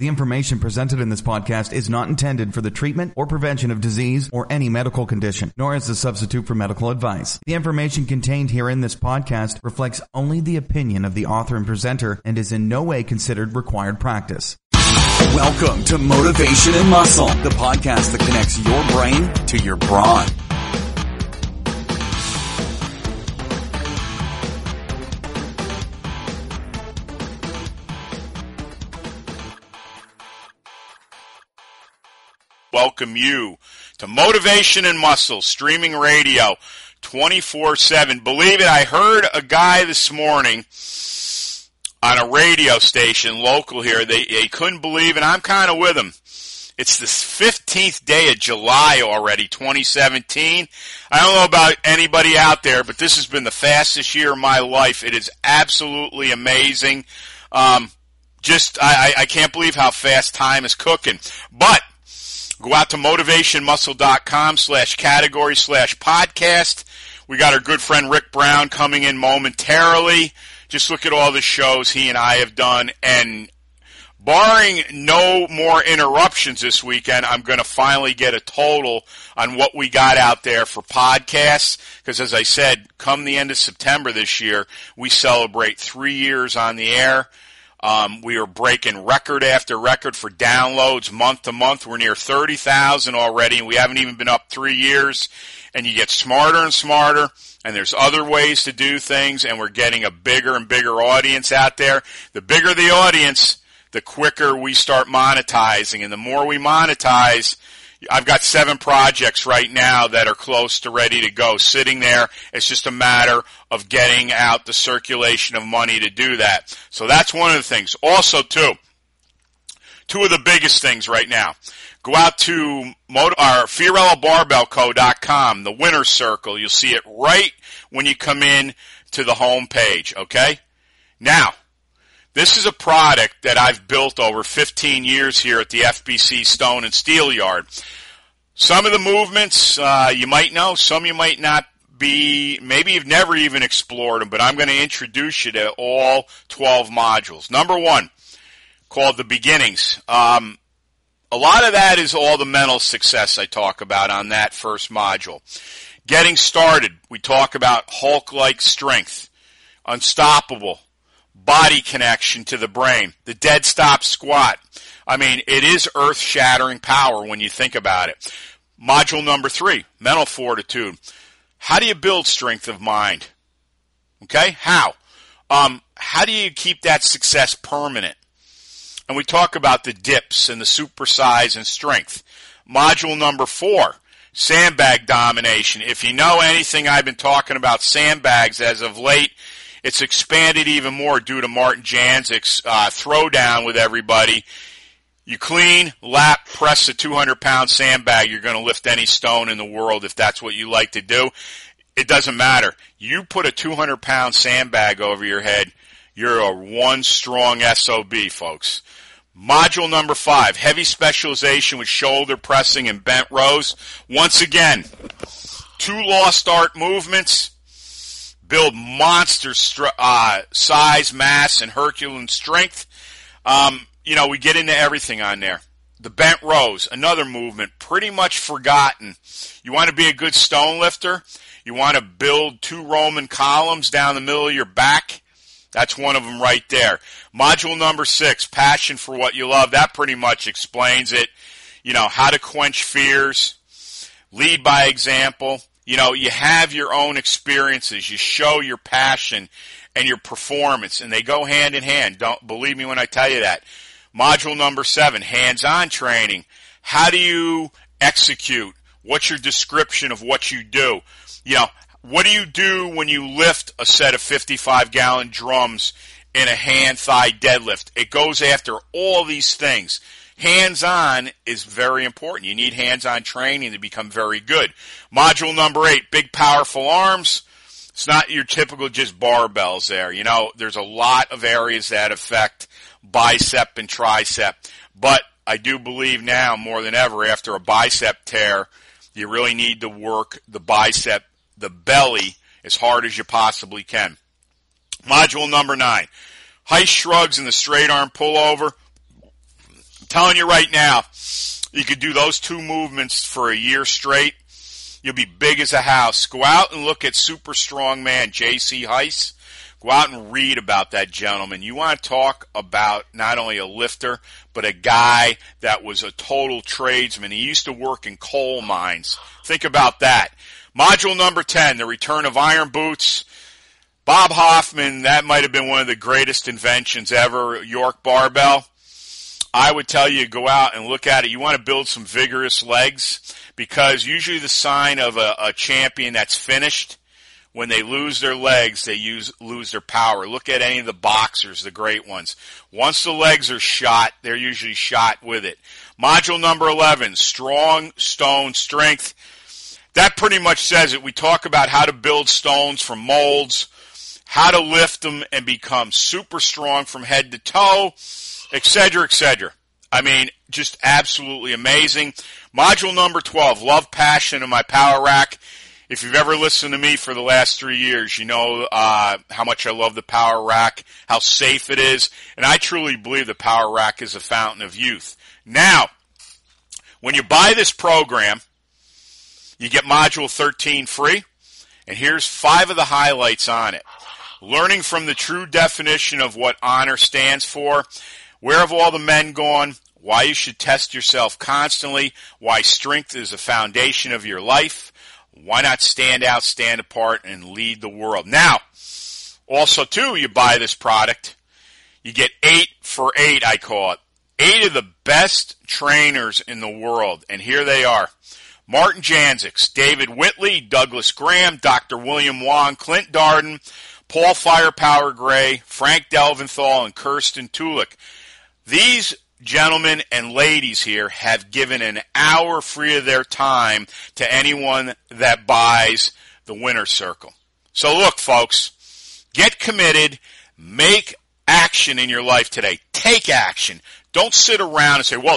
The information presented in this podcast is not intended for the treatment or prevention of disease or any medical condition, nor as a substitute for medical advice. The information contained here in this podcast reflects only the opinion of the author and presenter and is in no way considered required practice. Welcome to Motivation and Muscle, the podcast that connects your brain to your brawn. Welcome you to Motivation and Muscle, streaming radio 24/7. Believe it, I heard a guy this morning on a radio station local here. They couldn't believe it. I'm kind of with them. It's the 15th day of July already, 2017. I don't know about anybody out there, but this has been the fastest year of my life. It is absolutely amazing. I can't believe how fast time is cooking. But go out to motivationmuscle.com/category/podcast. We got our good friend Rick Brown coming in momentarily. Just look at all the shows he and I have done, and barring no more interruptions this weekend, I'm going to finally get a total on what we got out there for podcasts, because as I said, come the end of September this year, we celebrate 3 years on the air. We are breaking record after record for downloads month to month. We're near 30,000 already, and we haven't even been up 3 years. And you get smarter and smarter, and there's other ways to do things, and we're getting a bigger and bigger audience out there. The bigger the audience, the quicker we start monetizing, and the more we monetize, I've got 7 projects right now that are close to ready to go, sitting there. It's just a matter of getting out the circulation of money to do that. So that's one of the things. Also, two of the biggest things right now. Go out to FiorilloBarbellCo.com, the Winner's Circle. You'll see it right when you come in to the home page, okay? Now, this is a product that I've built over 15 years here at the FBC Stone and Steel Yard. Some of the movements you might know, some you might not be, maybe you've never even explored them, but I'm going to introduce you to all 12 modules. Number 1, called The Beginnings. A lot of that is all the mental success I talk about on that first module. Getting started, we talk about Hulk-like strength, unstoppable, body connection to the brain, the dead stop squat. I mean, it is earth-shattering power when you think about it. Module number 3, mental fortitude. How do you build strength of mind? Okay, how? How do you keep that success permanent? And we talk about the dips and the supersize and strength. Module number 4, sandbag domination. If you know anything, I've been talking about sandbags as of late. It's expanded even more due to Martin Janzik's throwdown with everybody. You clean, lap, press a 200-pound sandbag, you're going to lift any stone in the world if that's what you like to do. It doesn't matter. You put a 200-pound sandbag over your head, you're a one strong SOB, folks. Module number 5, heavy specialization with shoulder pressing and bent rows. Once again, 2 lost art movements. Build monster size, mass, and Herculean strength. We get into everything on there. The bent rows, another movement, pretty much forgotten. You want to be a good stone lifter? You want to build 2 Roman columns down the middle of your back? That's one of them right there. Module number 6, passion for what you love. That pretty much explains it. How to quench fears, lead by example. You have your own experiences. You show your passion and your performance, and they go hand in hand. Don't believe me when I tell you that. Module number 7, hands-on training. How do you execute? What's your description of what you do? What do you do when you lift a set of 55-gallon drums in a hand-thigh deadlift? It goes after all these things. Hands-on is very important. You need hands-on training to become very good. Module number 8, big, powerful arms. It's not your typical just barbells there. There's a lot of areas that affect bicep and tricep. But I do believe now, more than ever, after a bicep tear, you really need to work the bicep, the belly, as hard as you possibly can. Module number 9, high shrugs and the straight arm pullover. telling you right now, you could do those two movements for a year straight. You'll be big as a house. Go out and look at super strong man J.C. Heiss. Go out and read about that gentleman. You want to talk about not only a lifter, but a guy that was a total tradesman. He used to work in coal mines. Think about that. Module number 10, the return of iron boots. Bob Hoffman, that might have been one of the greatest inventions ever, York barbell. I would tell you, go out and look at it. You want to build some vigorous legs, because usually the sign of a champion that's finished, when they lose their legs, they lose their power. Look at any of the boxers, the great ones. Once the legs are shot, they're usually shot with it. Module number 11, strong stone strength. That pretty much says it. We talk about how to build stones from molds, how to lift them and become super strong from head to toe, etc., etc. I mean, just absolutely amazing. Module number 12, love, passion, and my power rack. If you've ever listened to me for the last 3 years, you know how much I love the power rack, how safe it is, and I truly believe the power rack is a fountain of youth. Now, when you buy this program, you get Module 13 free, and here's 5 of the highlights on it. Learning from the true definition of what honor stands for, where have all the men gone, why you should test yourself constantly, why strength is the foundation of your life, why not stand out, stand apart, and lead the world. Now, also, too, you buy this product, you get 8 for 8, I call it. 8 of the best trainers in the world, and here they are. Martin Janczek, David Whitley, Douglas Graham, Dr. William Wong, Clint Darden, Paul Firepower Gray, Frank Delventhal, and Kirsten Tulik. These gentlemen and ladies here have given an hour free of their time to anyone that buys the Winner's Circle. So look, folks, get committed, make action in your life today. Take action. Don't sit around and say, well,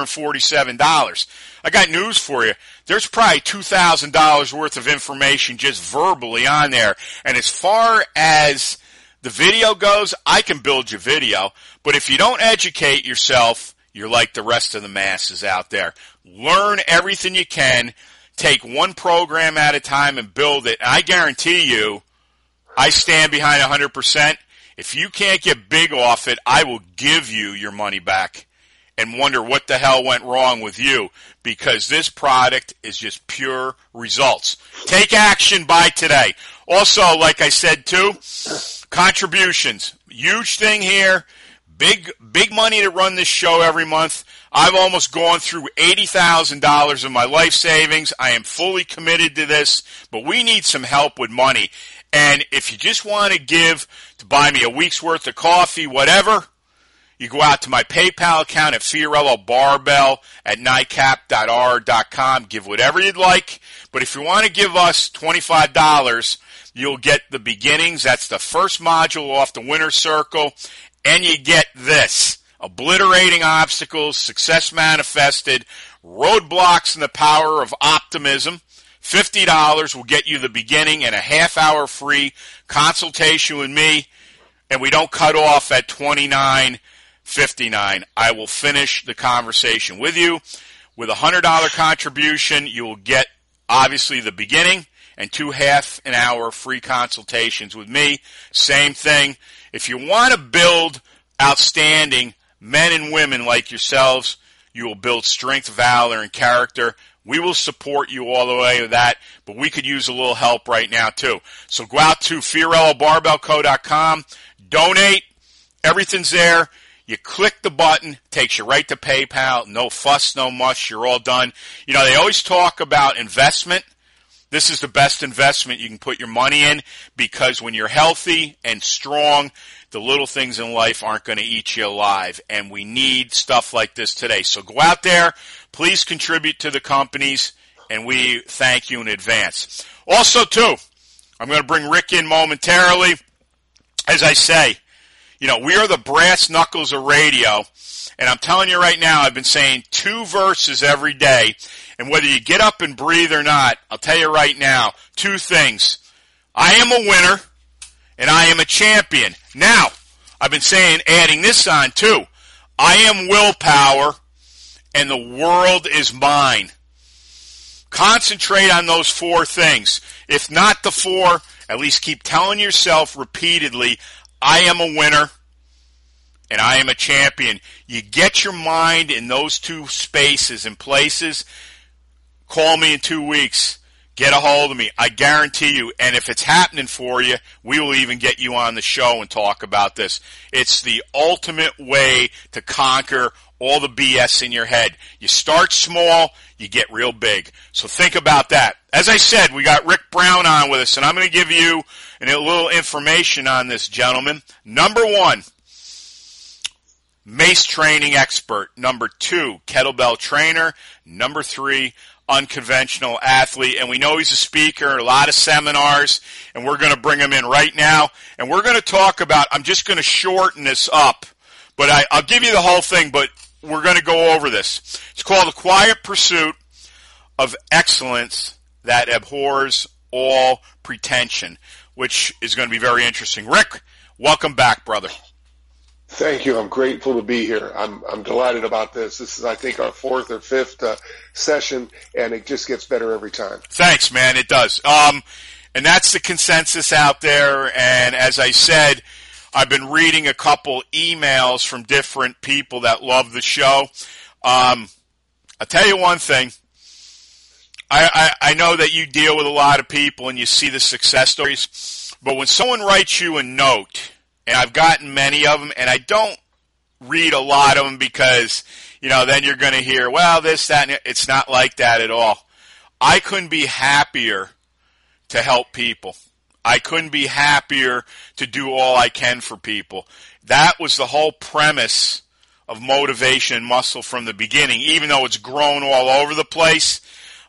$247. I got news for you. There's probably $2,000 worth of information just verbally on there. And as far as the video goes, I can build your video. But if you don't educate yourself, you're like the rest of the masses out there. Learn everything you can. Take one program at a time and build it. And I guarantee you, I stand behind 100%. If you can't get big off it, I will give you your money back and wonder what the hell went wrong with you, because this product is just pure results. Take action by today. Also, like I said too, contributions. Huge thing here. Big money to run this show every month. I've almost gone through $80,000 of my life savings. I am fully committed to this, but we need some help with money. And if you just want to give to buy me a week's worth of coffee, whatever, you go out to my PayPal account at Fiorillo Barbell at NICAP.R.com. Give whatever you'd like. But if you want to give us $25, you'll get the beginnings. That's the first module off the Winner's Circle. And you get this: obliterating obstacles, success manifested, roadblocks, and the power of optimism. $50 will get you the beginning and a half-hour free consultation with me, and we don't cut off at $29.59. I will finish the conversation with you. With a $100 contribution, you will get, obviously, the beginning and 2 half-an-hour free consultations with me. Same thing. If you want to build outstanding men and women like yourselves, you will build strength, valor, and character. We will support you all the way with that, but we could use a little help right now too. So go out to FiorilloBarbellCo.com, donate, everything's there. You click the button, takes you right to PayPal, no fuss, no muss, you're all done. You know, they always talk about investment. This is the best investment you can put your money in, because when you're healthy and strong, the little things in life aren't going to eat you alive, and we need stuff like this today. So go out there, please contribute to the companies, and we thank you in advance. Also, too, I'm going to bring Rick in momentarily. As I say, you know, we are the brass knuckles of radio, and I'm telling you right now, I've been saying 2 verses every day, and whether you get up and breathe or not, I'll tell you right now, 2 things. I am a winner, and I am a champion. Now, I've been saying, adding this on too, I am willpower, and the world is mine. Concentrate on those 4 things. If not the 4, at least keep telling yourself repeatedly, I am a winner and I am a champion. You get your mind in those 2 spaces and places, call me in 2 weeks. Get a hold of me. I guarantee you, and if it's happening for you, we will even get you on the show and talk about this. It's the ultimate way to conquer all the BS in your head. You start small, you get real big. So think about that. As I said, we got Rick Brown on with us, and I'm going to give you a little information on this gentleman. Number 1, mace training expert. Number 2, kettlebell trainer. Number 3, unconventional athlete, and we know he's a speaker, a lot of seminars, and we're going to bring him in right now, and we're going to talk about, I'm just going to shorten this up, but I'll give you the whole thing, but we're going to go over this. It's called The Quiet Pursuit of Excellence That Abhors All Pretension, which is going to be very interesting. Rick, welcome back, brother. Thank you. I'm grateful to be here. I'm delighted about this. This is, I think, our 4th or 5th session, and it just gets better every time. Thanks, man. It does. And that's the consensus out there. And as I said, I've been reading a couple emails from different people that love the show. I'll tell you one thing. I know that you deal with a lot of people and you see the success stories, but when someone writes you a note, and I've gotten many of them, and I don't read a lot of them because, then you're going to hear, well, this, that, and it's not like that at all. I couldn't be happier to help people. I couldn't be happier to do all I can for people. That was the whole premise of Motivation and Muscle from the beginning, even though it's grown all over the place.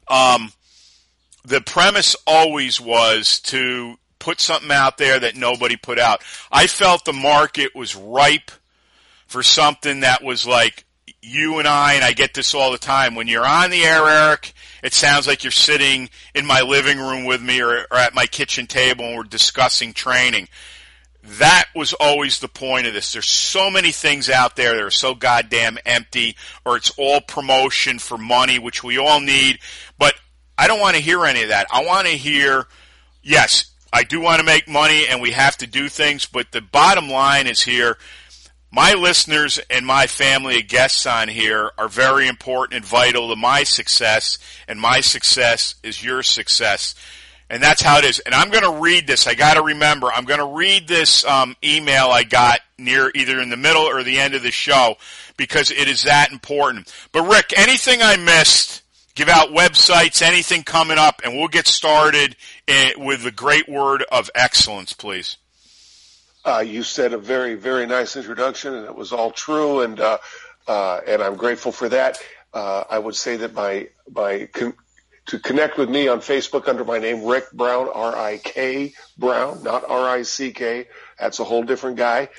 The premise always was to put something out there that nobody put out. I felt the market was ripe for something that was like you and I get this all the time. When you're on the air, Eric, it sounds like you're sitting in my living room with me or at my kitchen table and we're discussing training. That was always the point of this. There's so many things out there that are so goddamn empty, or it's all promotion for money, which we all need. But I don't want to hear any of that. I want to hear, yes, I do want to make money and we have to do things, but the bottom line is here, my listeners and my family of guests on here are very important and vital to my success, and my success is your success. And that's how it is. And I'm going to read this. I got to remember, I'm going to read this email I got near either in the middle or the end of the show because it is that important. But Rick, anything I missed, give out websites, anything coming up, and we'll get started with the great word of excellence, please. You said a very, very nice introduction, and it was all true, and I'm grateful for that. I would say that to connect with me on Facebook under my name, Rick Brown, R-I-K Brown, not R-I-C-K. That's a whole different guy.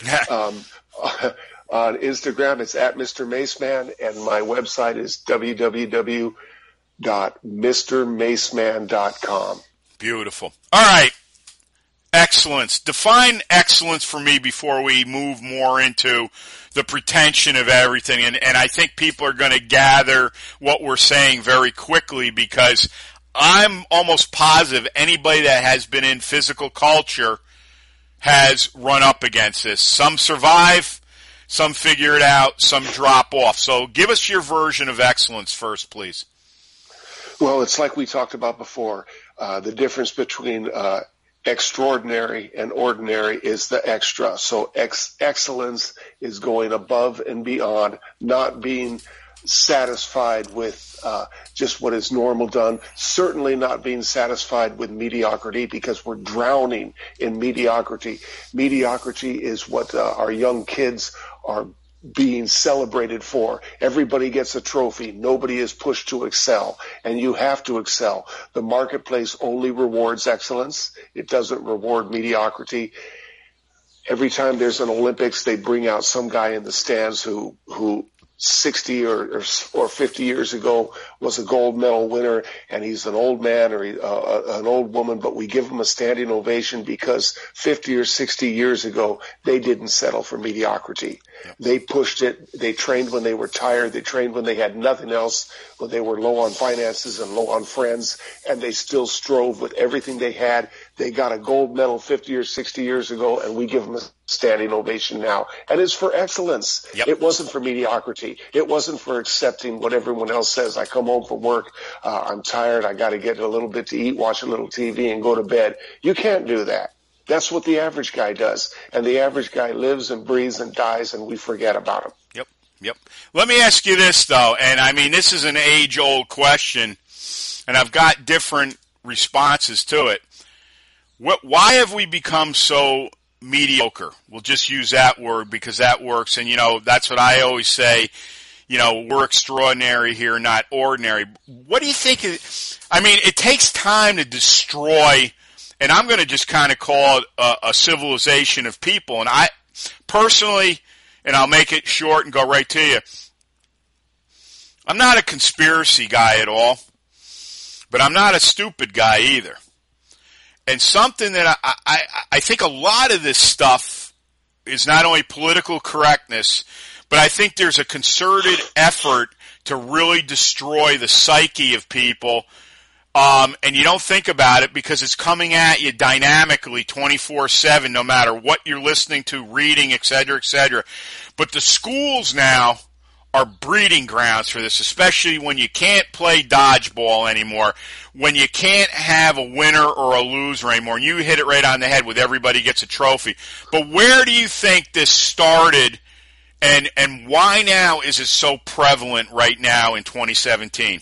On Instagram, it's at Mr. Maceman, and my website is www.mrmaceman.com. Beautiful. All right. Excellence. Define excellence for me before we move more into the pretension of everything. And I think people are going to gather what we're saying very quickly because I'm almost positive anybody that has been in physical culture has run up against this. Some survive, some figure it out, some drop off. So give us your version of excellence first, please. Well, it's like we talked about before. The difference between extraordinary and ordinary is the extra. So excellence is going above and beyond, not being satisfied with just what is normal done, certainly not being satisfied with mediocrity because we're drowning in mediocrity. Mediocrity is what our young kids are being celebrated for. Everybody gets a trophy. Nobody is pushed to excel, and you have to excel. The marketplace only rewards excellence. It doesn't reward mediocrity. Every time there's an Olympics, they bring out some guy in the stands who 60 or 50 years ago was a gold medal winner, and he's an old man or an old woman, but we give him a standing ovation because 50 or 60 years ago, they didn't settle for mediocrity. Yep. They pushed it. They trained when they were tired. They trained when they had nothing else, when they were low on finances and low on friends, and they still strove with everything they had. They got a gold medal 50 or 60 years ago, and we give them a standing ovation now. And it's for excellence. Yep. It wasn't for mediocrity. It wasn't for accepting what everyone else says. I come home from work, I'm tired, I got to get a little bit to eat, watch a little TV, and go to bed. You can't do that. That's what the average guy does. And the average guy lives and breathes and dies, and we forget about him. Yep. Let me ask you this, though, and I mean, this is an age-old question, and I've got different responses to it. Why have we become so mediocre? We'll just use that word because that works, and, that's what I always say, we're extraordinary here, not ordinary. What do you think? It takes time to destroy, and I'm going to just kind of call it a civilization of people, and I personally, and I'll make it short and go right to you, I'm not a conspiracy guy at all, but I'm not a stupid guy either. And something that I think a lot of this stuff is not only political correctness, but I think there's a concerted effort to really destroy the psyche of people. And you don't think about it because it's coming at you dynamically 24/7, no matter what you're listening to, reading, et cetera, et cetera. But the schools now are breeding grounds for this, especially when you can't play dodgeball anymore, when you can't have a winner or a loser anymore, and you hit it right on the head with everybody gets a trophy. But where do you think this started, and why now is it so prevalent right now in 2017?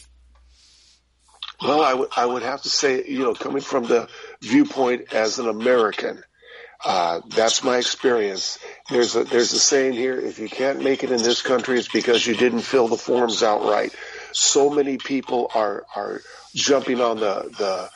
Well, I would have to say, coming from the viewpoint as an American, that's my experience. There's a saying here: if you can't make it in this country, it's because you didn't fill the forms out right. So many people are jumping on the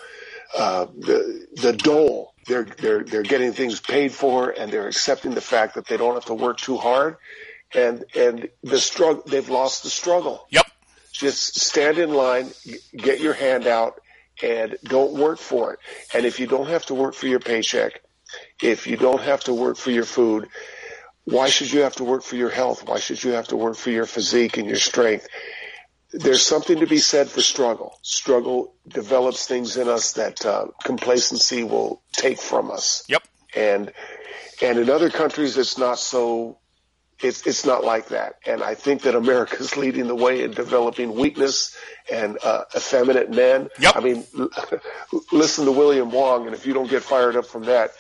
dole. They're getting things paid for, and they're accepting the fact that they don't have to work too hard, and the struggle. They've lost the struggle. Yep. Just stand in line, get your hand out, and don't work for it. And if you don't have to work for your paycheck, if you don't have to work for your food, why should you have to work for your health? Why should you have to work for your physique and your strength? There's something to be said for struggle. Struggle develops things in us that complacency will take from us. Yep. And in other countries, it's not so. It's not like that. And I think that America's leading the way in developing weakness and effeminate men. Yep. I mean, listen to William Wong, and if you don't get fired up from that,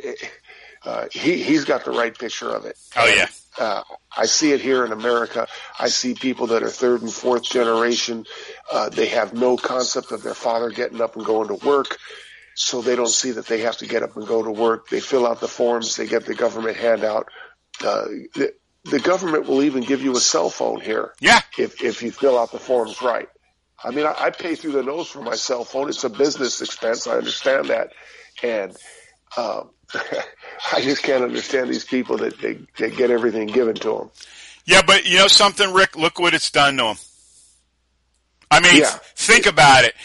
he's got the right picture of it. Oh, yeah. I see it here in America. I see people that are third and fourth generation. They have no concept of their father getting up and going to work. So they don't see that they have to get up and go to work. They fill out the forms. They get the government handout. The government will even give you a cell phone here. Yeah. If you fill out the forms right. I mean, I pay through the nose for my cell phone. It's a business expense. I understand that. And I just can't understand these people that they get everything given to them. Yeah, but you know something, Rick? Look what it's done to them. I mean, think about it.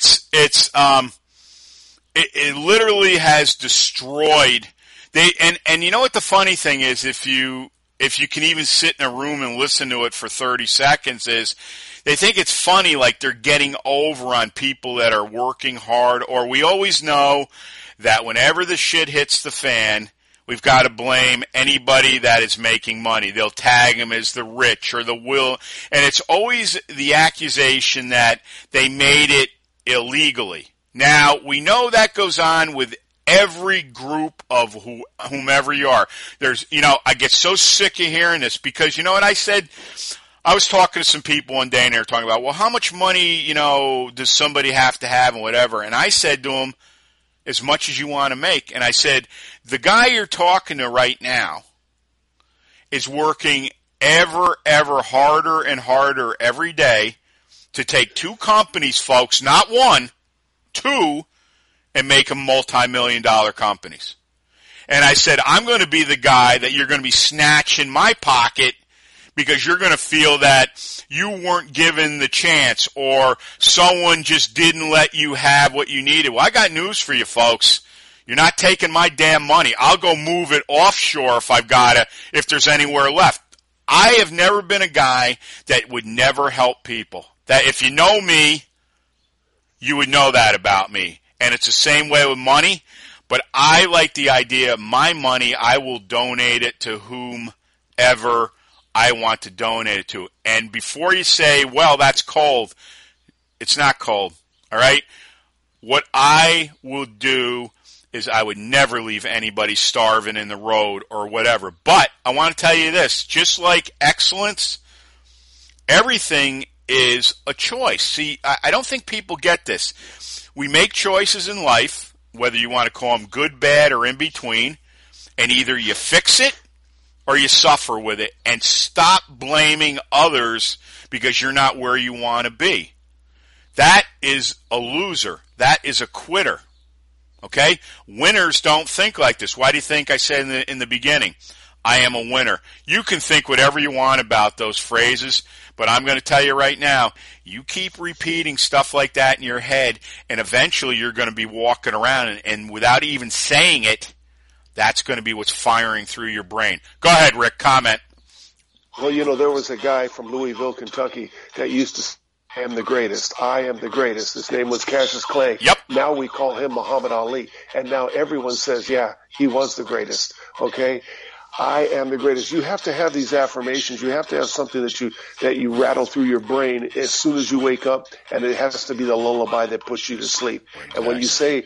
It literally has destroyed. And you know what the funny thing is, if you can even sit in a room and listen to it for 30 seconds, is they think it's funny, like they're getting over on people that are working hard, or we always know that whenever the shit hits the fan, we've got to blame anybody that is making money. They'll tag them as the rich or the will, and it's always the accusation that they made it illegally. Now, we know that goes on with every group of whomever you are. There's, I get so sick of hearing this because, you know what I said? I was talking to some people one day and they were talking about, well, how much money, does somebody have to have and whatever? And I said to them, as much as you want to make. And I said, the guy you're talking to right now is working ever harder and harder every day to take two companies, folks, not one, two, and make them multi-million-dollar companies. And I said, I'm going to be the guy that you're going to be snatching my pocket because you're going to feel that you weren't given the chance or someone just didn't let you have what you needed. Well, I got news for you folks. You're not taking my damn money. I'll go move it offshore if there's anywhere left. I have never been a guy that would never help people. That if you know me, you would know that about me. And it's the same way with money. But I like the idea of my money, I will donate it to whomever I want to donate it to. And before you say, well, that's cold, it's not cold. All right? What I will do is I would never leave anybody starving in the road or whatever. But I want to tell you this, just like excellence, everything is a choice. See, I don't think people get this. We make choices in life, whether you want to call them good, bad, or in between, and either you fix it or you suffer with it, and stop blaming others because you're not where you want to be. That is a loser. That is a quitter. Okay? Winners don't think like this. Why do you think I said in the beginning, I am a winner? You can think whatever you want about those phrases, but I'm going to tell you right now, you keep repeating stuff like that in your head, and eventually you're going to be walking around, and without even saying it, that's going to be what's firing through your brain. Go ahead, Rick, comment. Well, there was a guy from Louisville, Kentucky that used to say, I am the greatest. I am the greatest. His name was Cassius Clay. Yep. Now we call him Muhammad Ali. And now everyone says, yeah, he was the greatest. Okay? I am the greatest. You have to have these affirmations. You have to have something that you rattle through your brain as soon as you wake up, and it has to be the lullaby that puts you to sleep. And when you say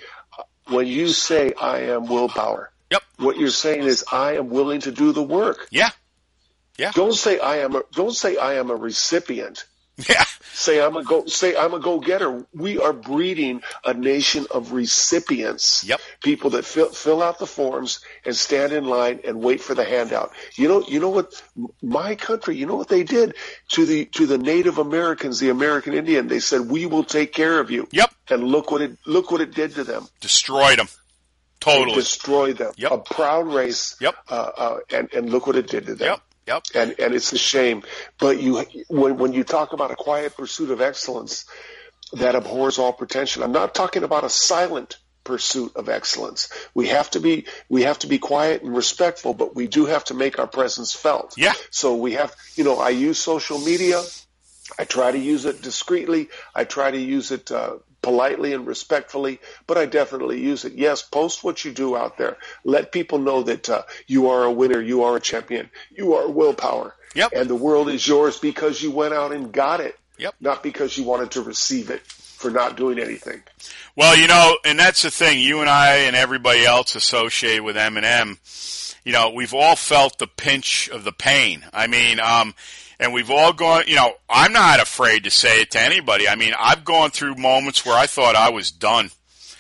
I am willpower, yep, what you're saying is I am willing to do the work. Yeah. Yeah. Don't say I am a recipient. Yeah. Say I'm a go-getter. We are breeding a nation of recipients. Yep. People that fill out the forms and stand in line and wait for the handout. You know what my country, what they did to the Native Americans, the American Indian? They said, "We will take care of you." Yep. And look what it did to them. Destroyed them. Totally. Destroyed them. Yep. A proud race. Yep. And look what it did to them. Yep. Yep. And it's a shame. But when you talk about a quiet pursuit of excellence that abhors all pretension, I'm not talking about a silent pursuit of excellence. We have to be quiet and respectful, but we do have to make our presence felt. Yeah. So we have, I use social media. I try to use it discreetly. I try to use it politely and respectfully, but I definitely use it. Yes, post what you do out there. Let people know that you are a winner, you are a champion, you are willpower. Yep. And the world is yours because you went out and got it, yep, not because you wanted to receive it for not doing anything. Well, and that's the thing. You and I and everybody else associated with M&M, we've all felt the pinch of the pain. I mean, and we've all gone, I'm not afraid to say it to anybody. I mean, I've gone through moments where I thought I was done.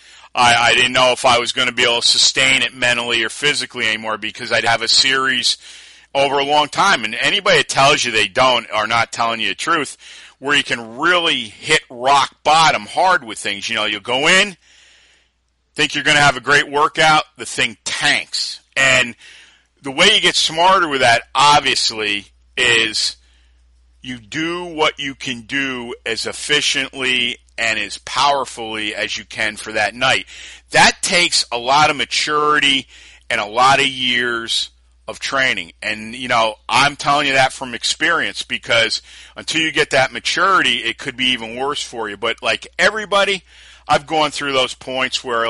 I didn't know if I was going to be able to sustain it mentally or physically anymore because I'd have a series over a long time. And anybody that tells you they don't are not telling you the truth, where you can really hit rock bottom hard with things. You'll go in, think you're going to have a great workout, the thing tanks. And the way you get smarter with that, obviously, is you do what you can do as efficiently and as powerfully as you can for that night. That takes a lot of maturity and a lot of years of training. And, I'm telling you that from experience, because until you get that maturity, it could be even worse for you. But like everybody, I've gone through those points where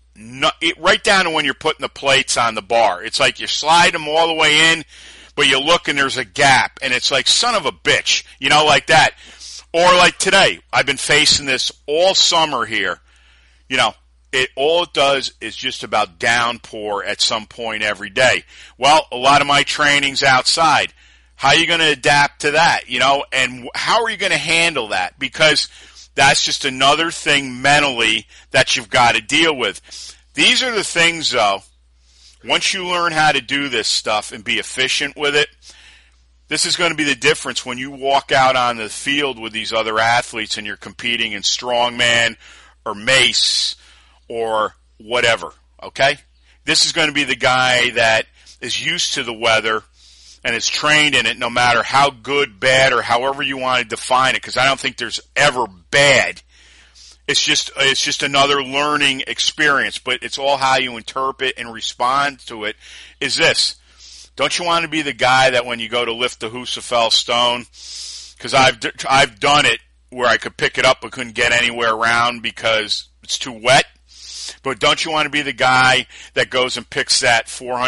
right down to when you're putting the plates on the bar. It's like you slide them all the way in, but you look and there's a gap, and it's like, son of a bitch, like that. Or like today, I've been facing this all summer here. All it does is just about downpour at some point every day. Well, a lot of my training's outside. How are you going to adapt to that, and how are you going to handle that? Because that's just another thing mentally that you've got to deal with. These are the things, though, once you learn how to do this stuff and be efficient with it, this is going to be the difference when you walk out on the field with these other athletes and you're competing in strongman or mace or whatever, okay? This is going to be the guy that is used to the weather and is trained in it, no matter how good, bad, or however you want to define it, because I don't think there's ever bad. It's just another learning experience, but it's all how you interpret and respond to it. Is this? Don't you want to be the guy that when you go to lift the Husafell stone, because I've done it where I could pick it up but couldn't get anywhere around because it's too wet. But don't you want to be the guy that goes and picks that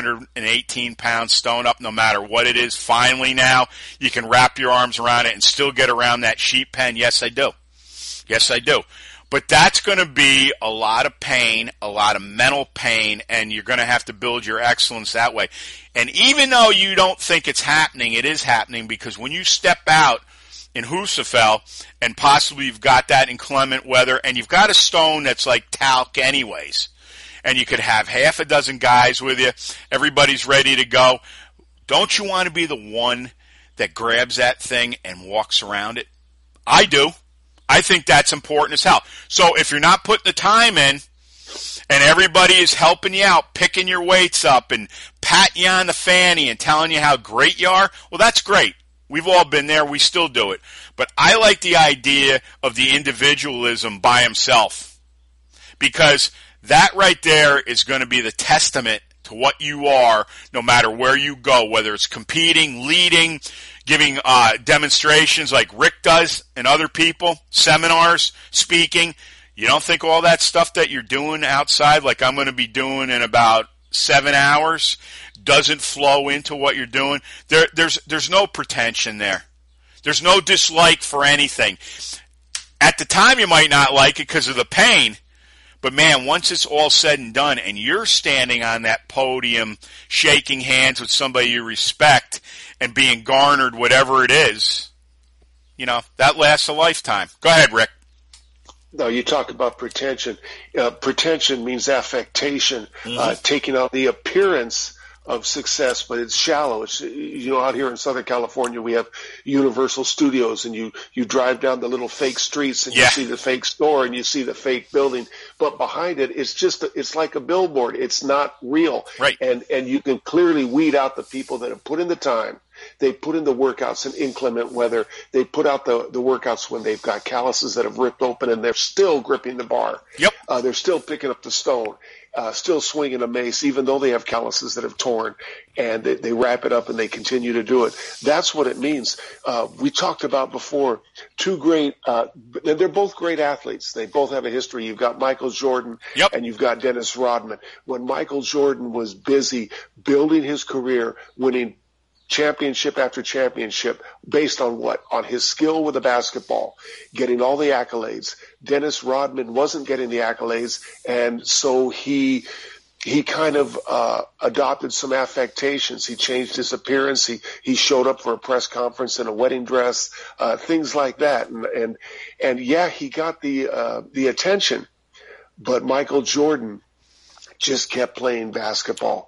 418-pound stone up no matter what it is? Finally now, you can wrap your arms around it and still get around that sheep pen. Yes, I do. Yes, I do. But that's going to be a lot of pain, a lot of mental pain, and you're going to have to build your excellence that way. And even though you don't think it's happening, it is happening, because when you step out in Husafell, and possibly you've got that inclement weather, and you've got a stone that's like talc anyways, and you could have half a dozen guys with you, everybody's ready to go, don't you want to be the one that grabs that thing and walks around it? I do. I think that's important as hell. So if you're not putting the time in, and everybody is helping you out, picking your weights up, and patting you on the fanny and telling you how great you are, well, that's great. We've all been there. We still do it. But I like the idea of the individualism by himself, because that right there is going to be the testament to what you are no matter where you go, whether it's competing, leading, giving demonstrations like Rick does and other people, seminars, speaking. You don't think all that stuff that you're doing outside, like I'm going to be doing in about 7 hours, doesn't flow into what you're doing? There's no pretension there. There's no dislike for anything. At the time, you might not like it because of the pain, but man, once it's all said and done and you're standing on that podium shaking hands with somebody you respect and being garnered whatever it is, you know, that lasts a lifetime. Go ahead, Rick. No, you talk about pretension. Pretension means affectation, taking on the appearance of success, but it's shallow. It's, you know, out here in Southern California, we have Universal Studios, and you drive down the little fake streets and you see the fake store and you see the fake building, but behind it, it's like a billboard. It's not real. Right. And you can clearly weed out the people that have put in the time. They put in the workouts in inclement weather. They put out the workouts when they've got calluses that have ripped open and they're still gripping the bar. Yep. They're still picking up the stone, still swinging a mace, even though they have calluses that have torn, and they wrap it up and they continue to do it. That's what it means. We talked about before two great, they're both great athletes. They both have a history. You've got Michael Jordan and you've got Dennis Rodman. When Michael Jordan was busy building his career, winning championship after championship, based on what? On his skill with the basketball, getting all the accolades. Dennis Rodman wasn't getting the accolades, and so he kind of adopted some affectations. He changed his appearance. He showed up for a press conference in a wedding dress, things like that. And yeah, he got the attention, but Michael Jordan just kept playing basketball,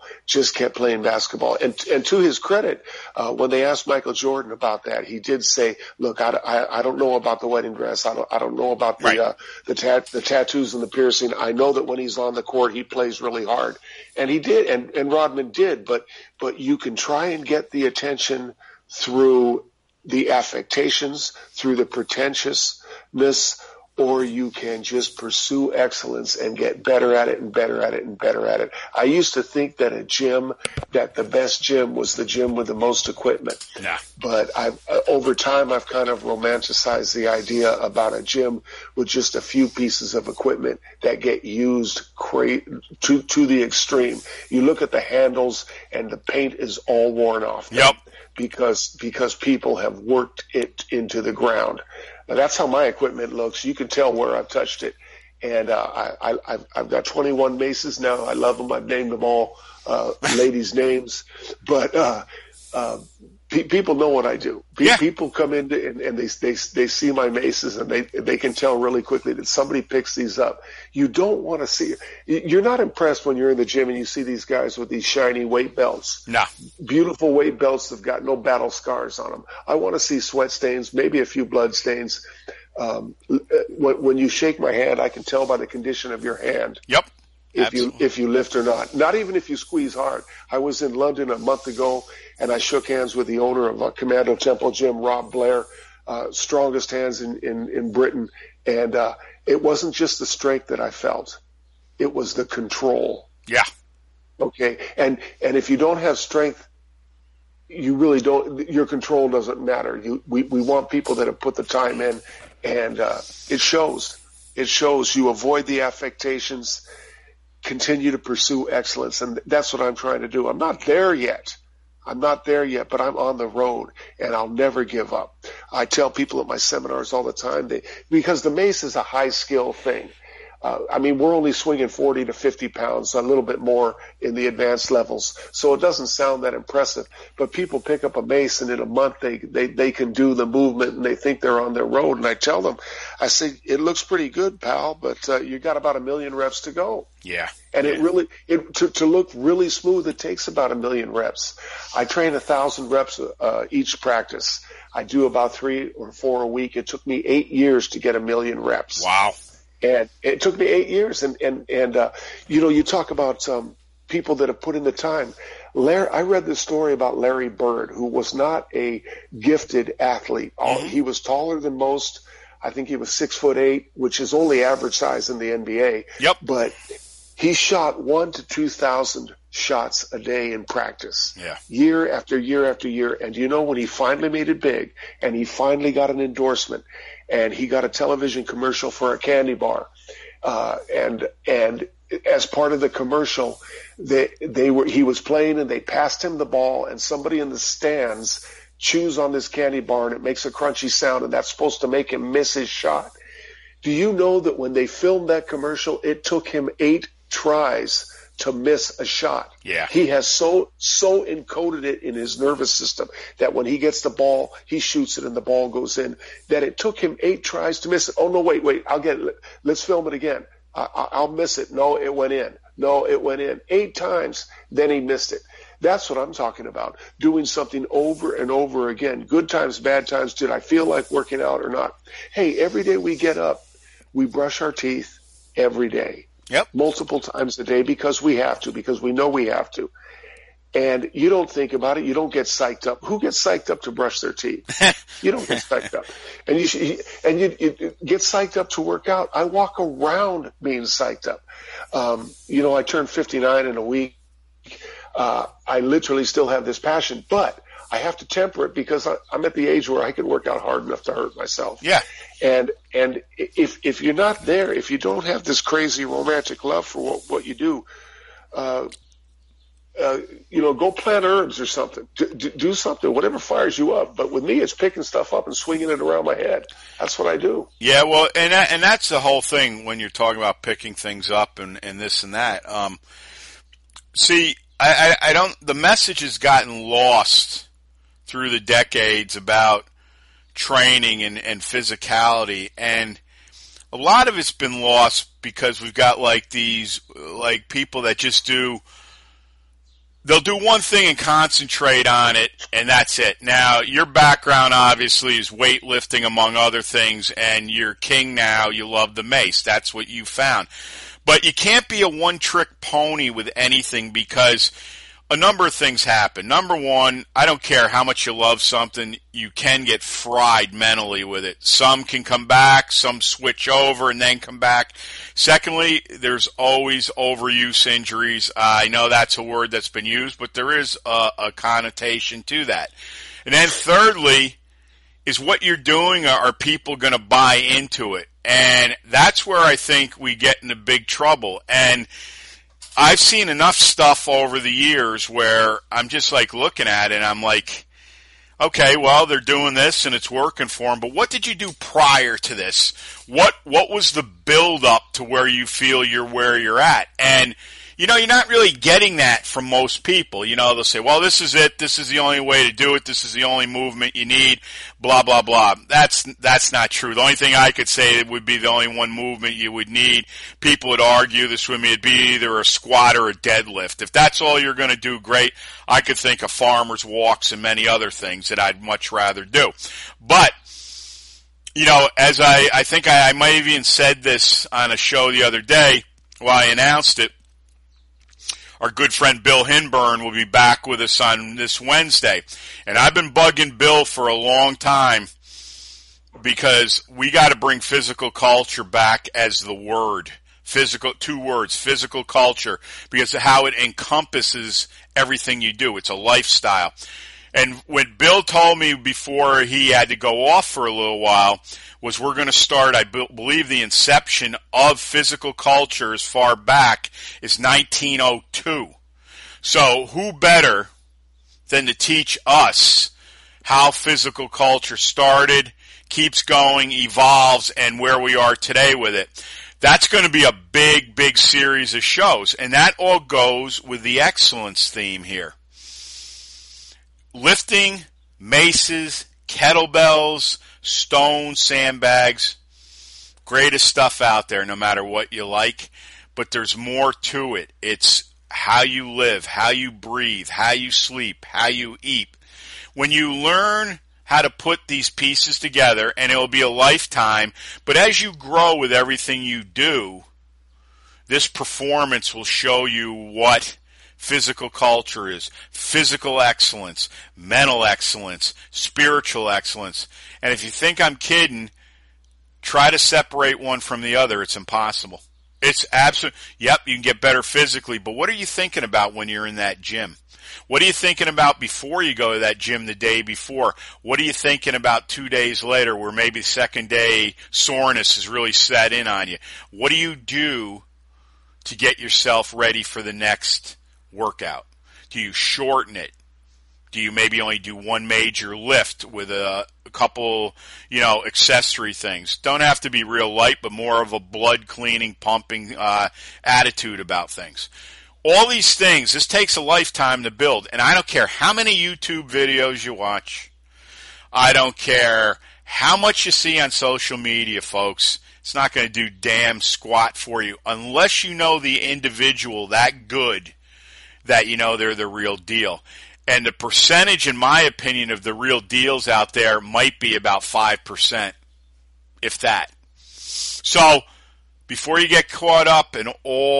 And to his credit, when they asked Michael Jordan about that, he did say, look, I don't know about the wedding dress. I don't know about the tattoos and the piercing. I know that when he's on the court, he plays really hard. And he did, and Rodman did, but you can try and get the attention through the affectations, through the pretentiousness, or you can just pursue excellence and get better at it and better at it and better at it. I used to think that that the best gym was the gym with the most equipment. Yeah. But over time, I've kind of romanticized the idea about a gym with just a few pieces of equipment that get used to the extreme. You look at the handles and the paint is all worn off. Yep. Because people have worked it into the ground. Now, that's how my equipment looks. You can tell where I've touched it. And I've got 21 maces now. I love them. I've named them all ladies' names. But people know what I do. People come in and they see my maces, and they can tell really quickly that somebody picks these up. You don't want to see – you're not impressed when you're in the gym and you see these guys with these shiny weight belts. No. Beautiful weight belts that have got no battle scars on them. I want to see sweat stains, maybe a few blood stains. When you shake my hand, I can tell by the condition of your hand. Yep. if you lift or not. Not even if you squeeze hard. I was in London a month ago, and I shook hands with the owner of Commando Temple Gym, Rob Blair, strongest hands in Britain. And it wasn't just the strength that I felt. It was the control. Yeah. Okay. And if you don't have strength, you really don't, your control doesn't matter. We want people that have put the time in, and it shows. It shows. You avoid the affectations, continue to pursue excellence, and that's what I'm trying to do. I'm not there yet, but I'm on the road, and I'll never give up. I tell people at my seminars all the time, because the mace is a high skill thing. We're only swinging 40 to 50 pounds, a little bit more in the advanced levels. So it doesn't sound that impressive. But people pick up a mace, and in a month they can do the movement, and they think they're on their road. And I tell them, I say, it looks pretty good, pal, but you got about 1 million reps to go. Yeah. And to look really smooth, it takes about 1 million reps. I train 1,000 reps each practice. I do about 3 or 4 a week. It took me 8 years to get 1 million reps. Wow. And it took me 8 years. And you talk about people that have put in the time. I read this story about Larry Bird, who was not a gifted athlete. Mm-hmm. He was taller than most. I think he was 6'8", which is only average size in the NBA. Yep. But he shot 1,000 to 2,000 shots a day in practice. Yeah. Year after year after year. And when he finally made it big, and he finally got an endorsement, and he got a television commercial for a candy bar, and as part of the commercial, he was playing, and they passed him the ball, and somebody in the stands chews on this candy bar, and it makes a crunchy sound, and that's supposed to make him miss his shot. Do you know that when they filmed that commercial, it took him 8 tries to miss a shot? Yeah. He has so encoded it in his nervous system that when he gets the ball, he shoots it and the ball goes in, that it took him 8 tries to miss it. Oh, no, wait, I'll get it. Let's film it again. I'll miss it. No, it went in. No, it went in. 8 times, then he missed it. That's what I'm talking about, doing something over and over again. Good times, bad times. Did I feel like working out or not? Hey, every day we get up, we brush our teeth every day. Yep. Multiple times a day, because we have to, because we know we have to. And you don't think about it. You don't get psyched up. Who gets psyched up to brush their teeth? You don't get psyched up. And you get psyched up to work out. I walk around being psyched up. I turned 59 in a week. I literally still have this passion, but I have to temper it, because I'm at the age where I can work out hard enough to hurt myself. Yeah. And if you're not there, if you don't have this crazy romantic love for what you do, go plant herbs or something. Do something, whatever fires you up. But with me, it's picking stuff up and swinging it around my head. That's what I do. Yeah, well, and that's the whole thing when you're talking about picking things up and this and that. See, I don't. The message has gotten lost through the decades about training and physicality, and a lot of it's been lost because we've got these people that just they'll do one thing and concentrate on it, and that's it. Now, your background obviously is weightlifting, among other things, and you're king now. You love the mace. That's what you found. But you can't be a one-trick pony with anything, because a number of things happen. Number one, I don't care how much you love something, you can get fried mentally with it. Some can come back, some switch over and then come back. Secondly, there's always overuse injuries. I know that's a word that's been used, but there is a connotation to that. And then thirdly, is what you're doing, are people going to buy into it? And that's where I think we get into big trouble. And I've seen enough stuff over the years where I'm just looking at it and I'm like, okay, well, they're doing this and it's working for them, but what did you do prior to this? What was the build up to where you feel you're where you're at? And you're not really getting that from most people. They'll say, well, this is it. This is the only way to do it. This is the only movement you need, blah, blah, blah. That's not true. The only thing I could say it would be the only one movement you would need. People would argue this with me. It'd be either a squat or a deadlift. If that's all you're going to do, great. I could think of farmers walks and many other things that I'd much rather do. But, as I think I might have even said this on a show the other day while I announced it, our good friend Bill Hinburn will be back with us on this Wednesday. And I've been bugging Bill for a long time because we got to bring physical culture back as the word. Physical, 2 words, physical culture, because of how it encompasses everything you do. It's a lifestyle. And when Bill told me before he had to go off for a little while was we're going to start, I believe the inception of physical culture as far back is 1902. So who better than to teach us how physical culture started, keeps going, evolves, and where we are today with it. That's going to be a big, big series of shows, and that all goes with the excellence theme here. Lifting, maces, kettlebells, stones, sandbags, greatest stuff out there no matter what you like, but there's more to it. It's how you live, how you breathe, how you sleep, how you eat. When you learn how to put these pieces together, and it'll be a lifetime, but as you grow with everything you do, this performance will show you what physical culture is, physical excellence, mental excellence, spiritual excellence. And if you think I'm kidding, try to separate one from the other. It's impossible. It's absolute. Yep, you can get better physically, but what are you thinking about when you're in that gym? What are you thinking about before you go to that gym the day before? What are you thinking about 2 days later where maybe second day soreness is really set in on you? What do you do to get yourself ready for the next workout? Do you shorten it? Do you maybe only do one major lift with a couple, accessory things? Don't have to be real light, but more of a blood cleaning, pumping attitude about things. All these things, this takes a lifetime to build. And I don't care how many YouTube videos you watch. I don't care how much you see on social media, folks. It's not going to do damn squat for you unless you know the individual that good that you know they're the real deal. And the percentage, in my opinion, of the real deals out there might be about 5%, if that. So, before you get caught up in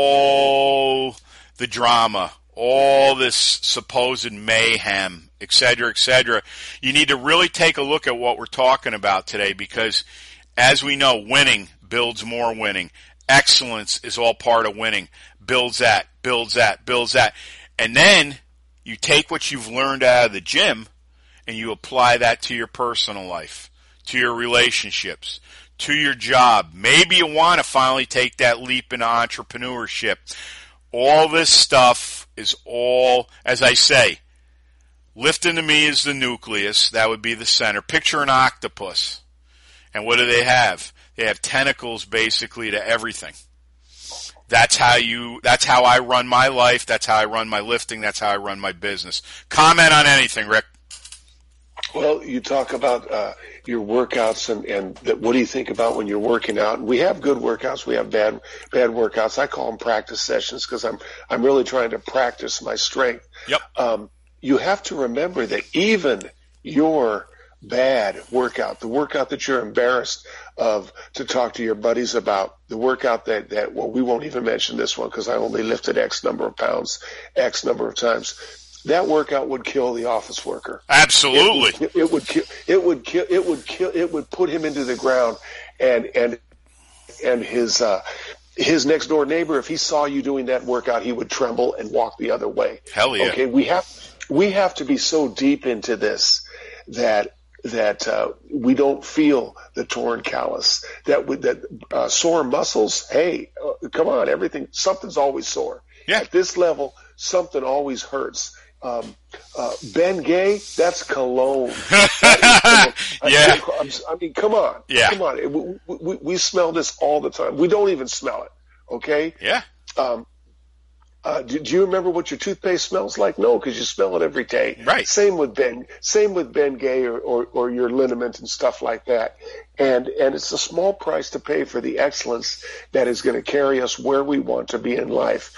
all the drama, all this supposed mayhem, etc., you need to really take a look at what we're talking about today, because as we know, winning builds more winning. Excellence is all part of winning. Builds that. And then you take what you've learned out of the gym and you apply that to your personal life, to your relationships, to your job. Maybe you want to finally take that leap into entrepreneurship. All this stuff is all, as I say, lifting to me is the nucleus. That would be the center. Picture an octopus. And what do they have? They have tentacles basically to everything. That's how I run my life. That's how I run my lifting. That's how I run my business. Comment on anything, Rick. Well, you talk about your workouts and what do you think about when you're working out? We have good workouts. We have bad workouts. I call them practice sessions because I'm really trying to practice my strength. Yep. You have to remember that even your bad workout, the workout that you're embarrassed of to talk to your buddies about, the workout that we won't even mention this one because I only lifted X number of pounds, X number of times. That workout would kill the office worker. Absolutely. It would put him into the ground, and his next door neighbor, if he saw you doing that workout, he would tremble and walk the other way. Hell yeah. Okay, we have to be so deep into this that we don't feel the torn callus, that sore muscles. Hey, come on, something's always sore. Yeah. At this level, something always hurts. Ben Gay, that's cologne. Yeah. I mean, come on. Yeah. Come on. We smell this all the time. We don't even smell it. Okay? Yeah. Do you remember what your toothpaste smells like? No, because you smell it every day. Right. Same with Ben Gay or your liniment and stuff like that. And it's a small price to pay for the excellence that is going to carry us where we want to be in life.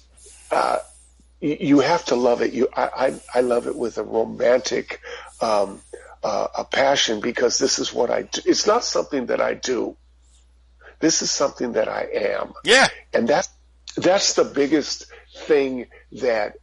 You have to love it. I love it with a romantic a passion, because this is what I do. It's not something that I do. This is something that I am. Yeah. And that's the biggest thing that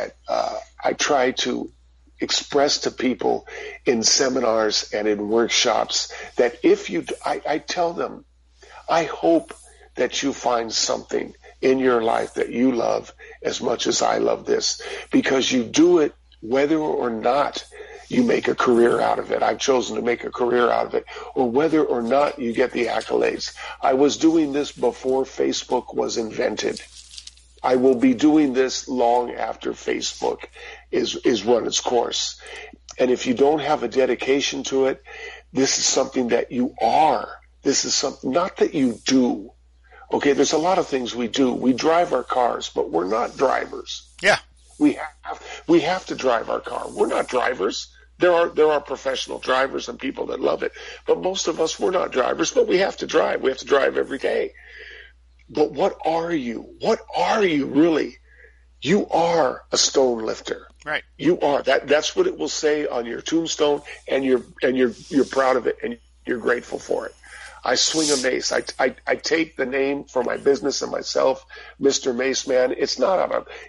I try to express to people in seminars and in workshops, that I tell them, I hope that you find something in your life that you love as much as I love this, because you do it whether or not you make a career out of it. I've chosen to make a career out of it, or whether or not you get the accolades. I was doing this before Facebook was invented. I will be doing this long after Facebook is run its course. And if you don't have a dedication to it, this is something that you are. This is something, not that you do. Okay, there's a lot of things we do. We drive our cars, but we're not drivers. Yeah. We have to drive our car. We're not drivers. There are professional drivers and people that love it. But most of us, we're not drivers, but we have to drive. We have to drive every day. But what are you? What are you really? You are a stone lifter. Right. You are. That's what it will say on your tombstone, and you're proud of it and you're grateful for it. I swing a mace. I take the name for my business and myself, Mr. Mace Man. It's not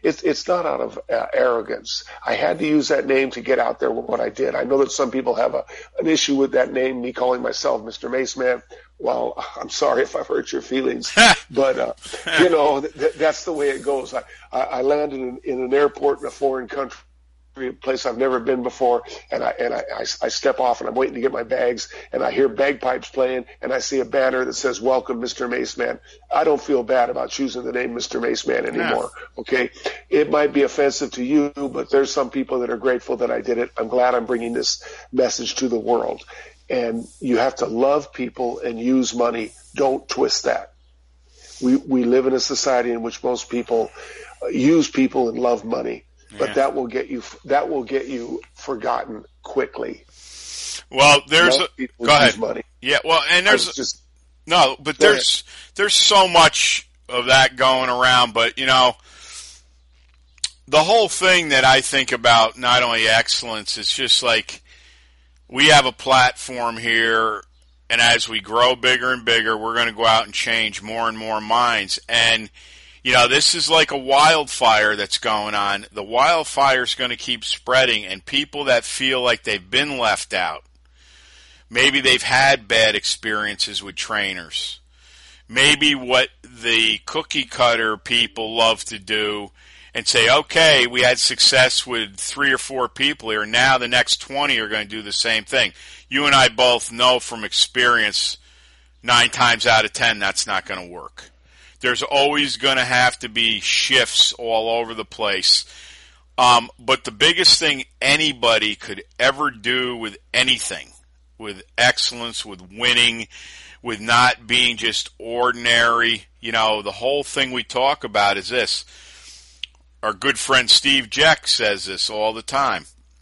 out of arrogance. I had to use that name to get out there with what I did. I know that some people have an issue with that name, me calling myself Mr. Mace Man. Well, I'm sorry if I've hurt your feelings, but that's the way it goes. I landed in an airport in a foreign country, a place I've never been before, and I step off, and I'm waiting to get my bags, and I hear bagpipes playing, and I see a banner that says, "Welcome, Mr. Mace Man." I don't feel bad about choosing the name Mr. Mace Man anymore. Yeah. Okay, it might be offensive to you, but there's some people that are grateful that I did it. I'm glad I'm bringing this message to the world. And you have to love people and use money. Don't twist that. We live in a society in which most people use people and love money. But that will get you forgotten quickly. Well, go ahead. Money. Yeah, well, and there's so much of that going around, but the whole thing that I think about, not only excellence, it's just like we have a platform here, and as we grow bigger and bigger, we're going to go out and change more and more minds. And this is like a wildfire that's going on. The wildfire is going to keep spreading, and people that feel like they've been left out, maybe they've had bad experiences with trainers, maybe what the cookie cutter people love to do and say, okay, we had success with 3 or 4 people here, now the next 20 are going to do the same thing. You and I both know from experience, 9 times out of 10, that's not going to work. There's always going to have to be shifts all over the place. But the biggest thing anybody could ever do with anything, with excellence, with winning, with not being just ordinary, the whole thing we talk about is this. Our good friend Steve Jeck says this all the time.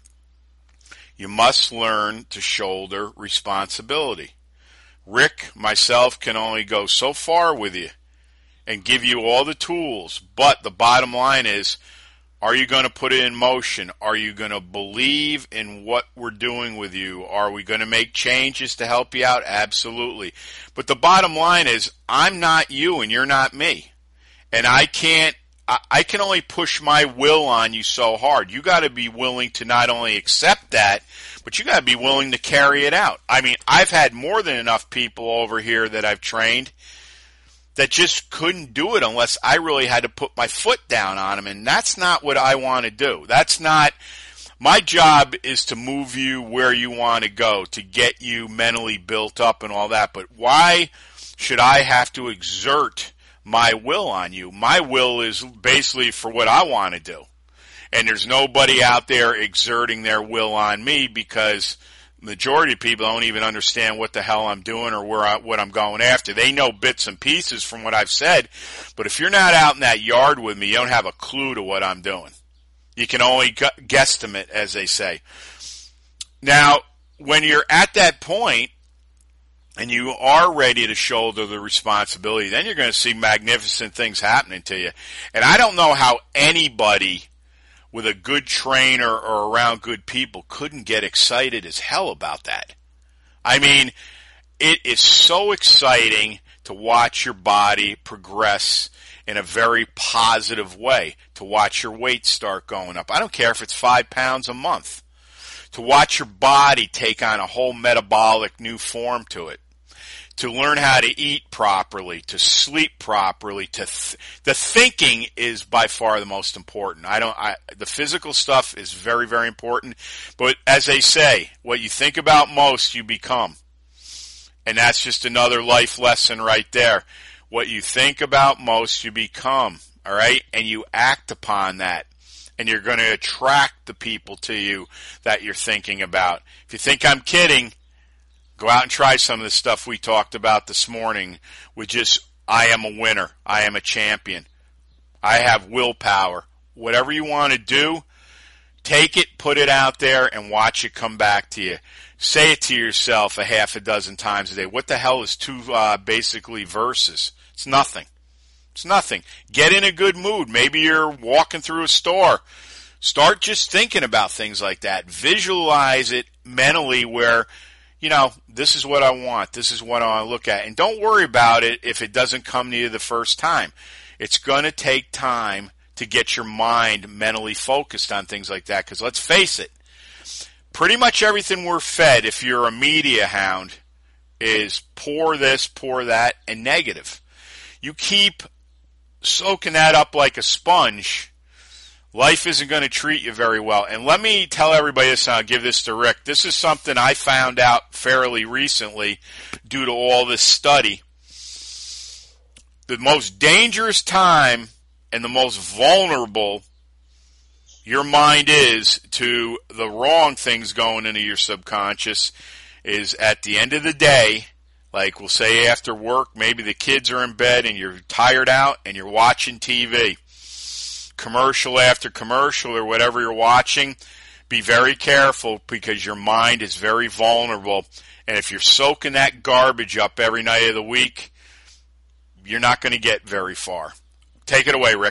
You must learn to shoulder responsibility. Rick, myself, can only go so far with you and give you all the tools. But the bottom line is, are you going to put it in motion? Are you going to believe in what we're doing with you? Are we going to make changes to help you out? Absolutely. But the bottom line is, I'm not you and you're not me. And I can only push my will on you so hard. You got to be willing to not only accept that, but you got to be willing to carry it out. I mean, I've had more than enough people over here that I've trained that just couldn't do it unless I really had to put my foot down on them, and that's not what I want to do. That's not my job. Is to move you where you want to go, to get you mentally built up and all that. But why should I have to exert my will on you? My will is basically for what I want to do, and there's nobody out there exerting their will on me, because majority of people don't even understand what the hell I'm doing or what I'm going after. They know bits and pieces from what I've said, but if you're not out in that yard with me, you don't have a clue to what I'm doing. You can only guesstimate, as they say. Now, when you're at that point and you are ready to shoulder the responsibility, then you're going to see magnificent things happening to you. And I don't know how anybody with a good trainer or around good people couldn't get excited as hell about that. I mean, it is so exciting to watch your body progress in a very positive way, to watch your weight start going up. I don't care if it's 5 pounds a month. To watch your body take on a whole metabolic new form to it. To learn how to eat properly, to sleep properly, the thinking is by far the most important. The physical stuff is very, very important, but as they say, what you think about most, you become. And that's just another life lesson right there. What you think about most, you become, all right? And you act upon that. And you're going to attract the people to you that you're thinking about. If you think I'm kidding, go out and try some of the stuff we talked about this morning, which is, I am a winner. I am a champion. I have willpower. Whatever you want to do, take it, put it out there, and watch it come back to you. Say it to yourself a half a dozen times a day. What the hell is two basically verses? It's nothing. It's nothing. Get in a good mood. Maybe you're walking through a store. Start just thinking about things like that. Visualize it mentally where, this is what I want. This is what I want to look at. And don't worry about it if it doesn't come to you the first time. It's going to take time to get your mind mentally focused on things like that. Because let's face it, pretty much everything we're fed, if you're a media hound, is poor this, poor that, and negative. You keep soaking that up like a sponge, life isn't going to treat you very well. And let me tell everybody this, and I'll give this to Rick. This is something I found out fairly recently due to all this study. The most dangerous time and the most vulnerable your mind is to the wrong things going into your subconscious is at the end of the day. Like we'll say after work, maybe the kids are in bed and you're tired out and you're watching TV. Commercial after commercial or whatever you're watching, be very careful because your mind is very vulnerable. And if you're soaking that garbage up every night of the week, you're not going to get very far. Take it away, Rick.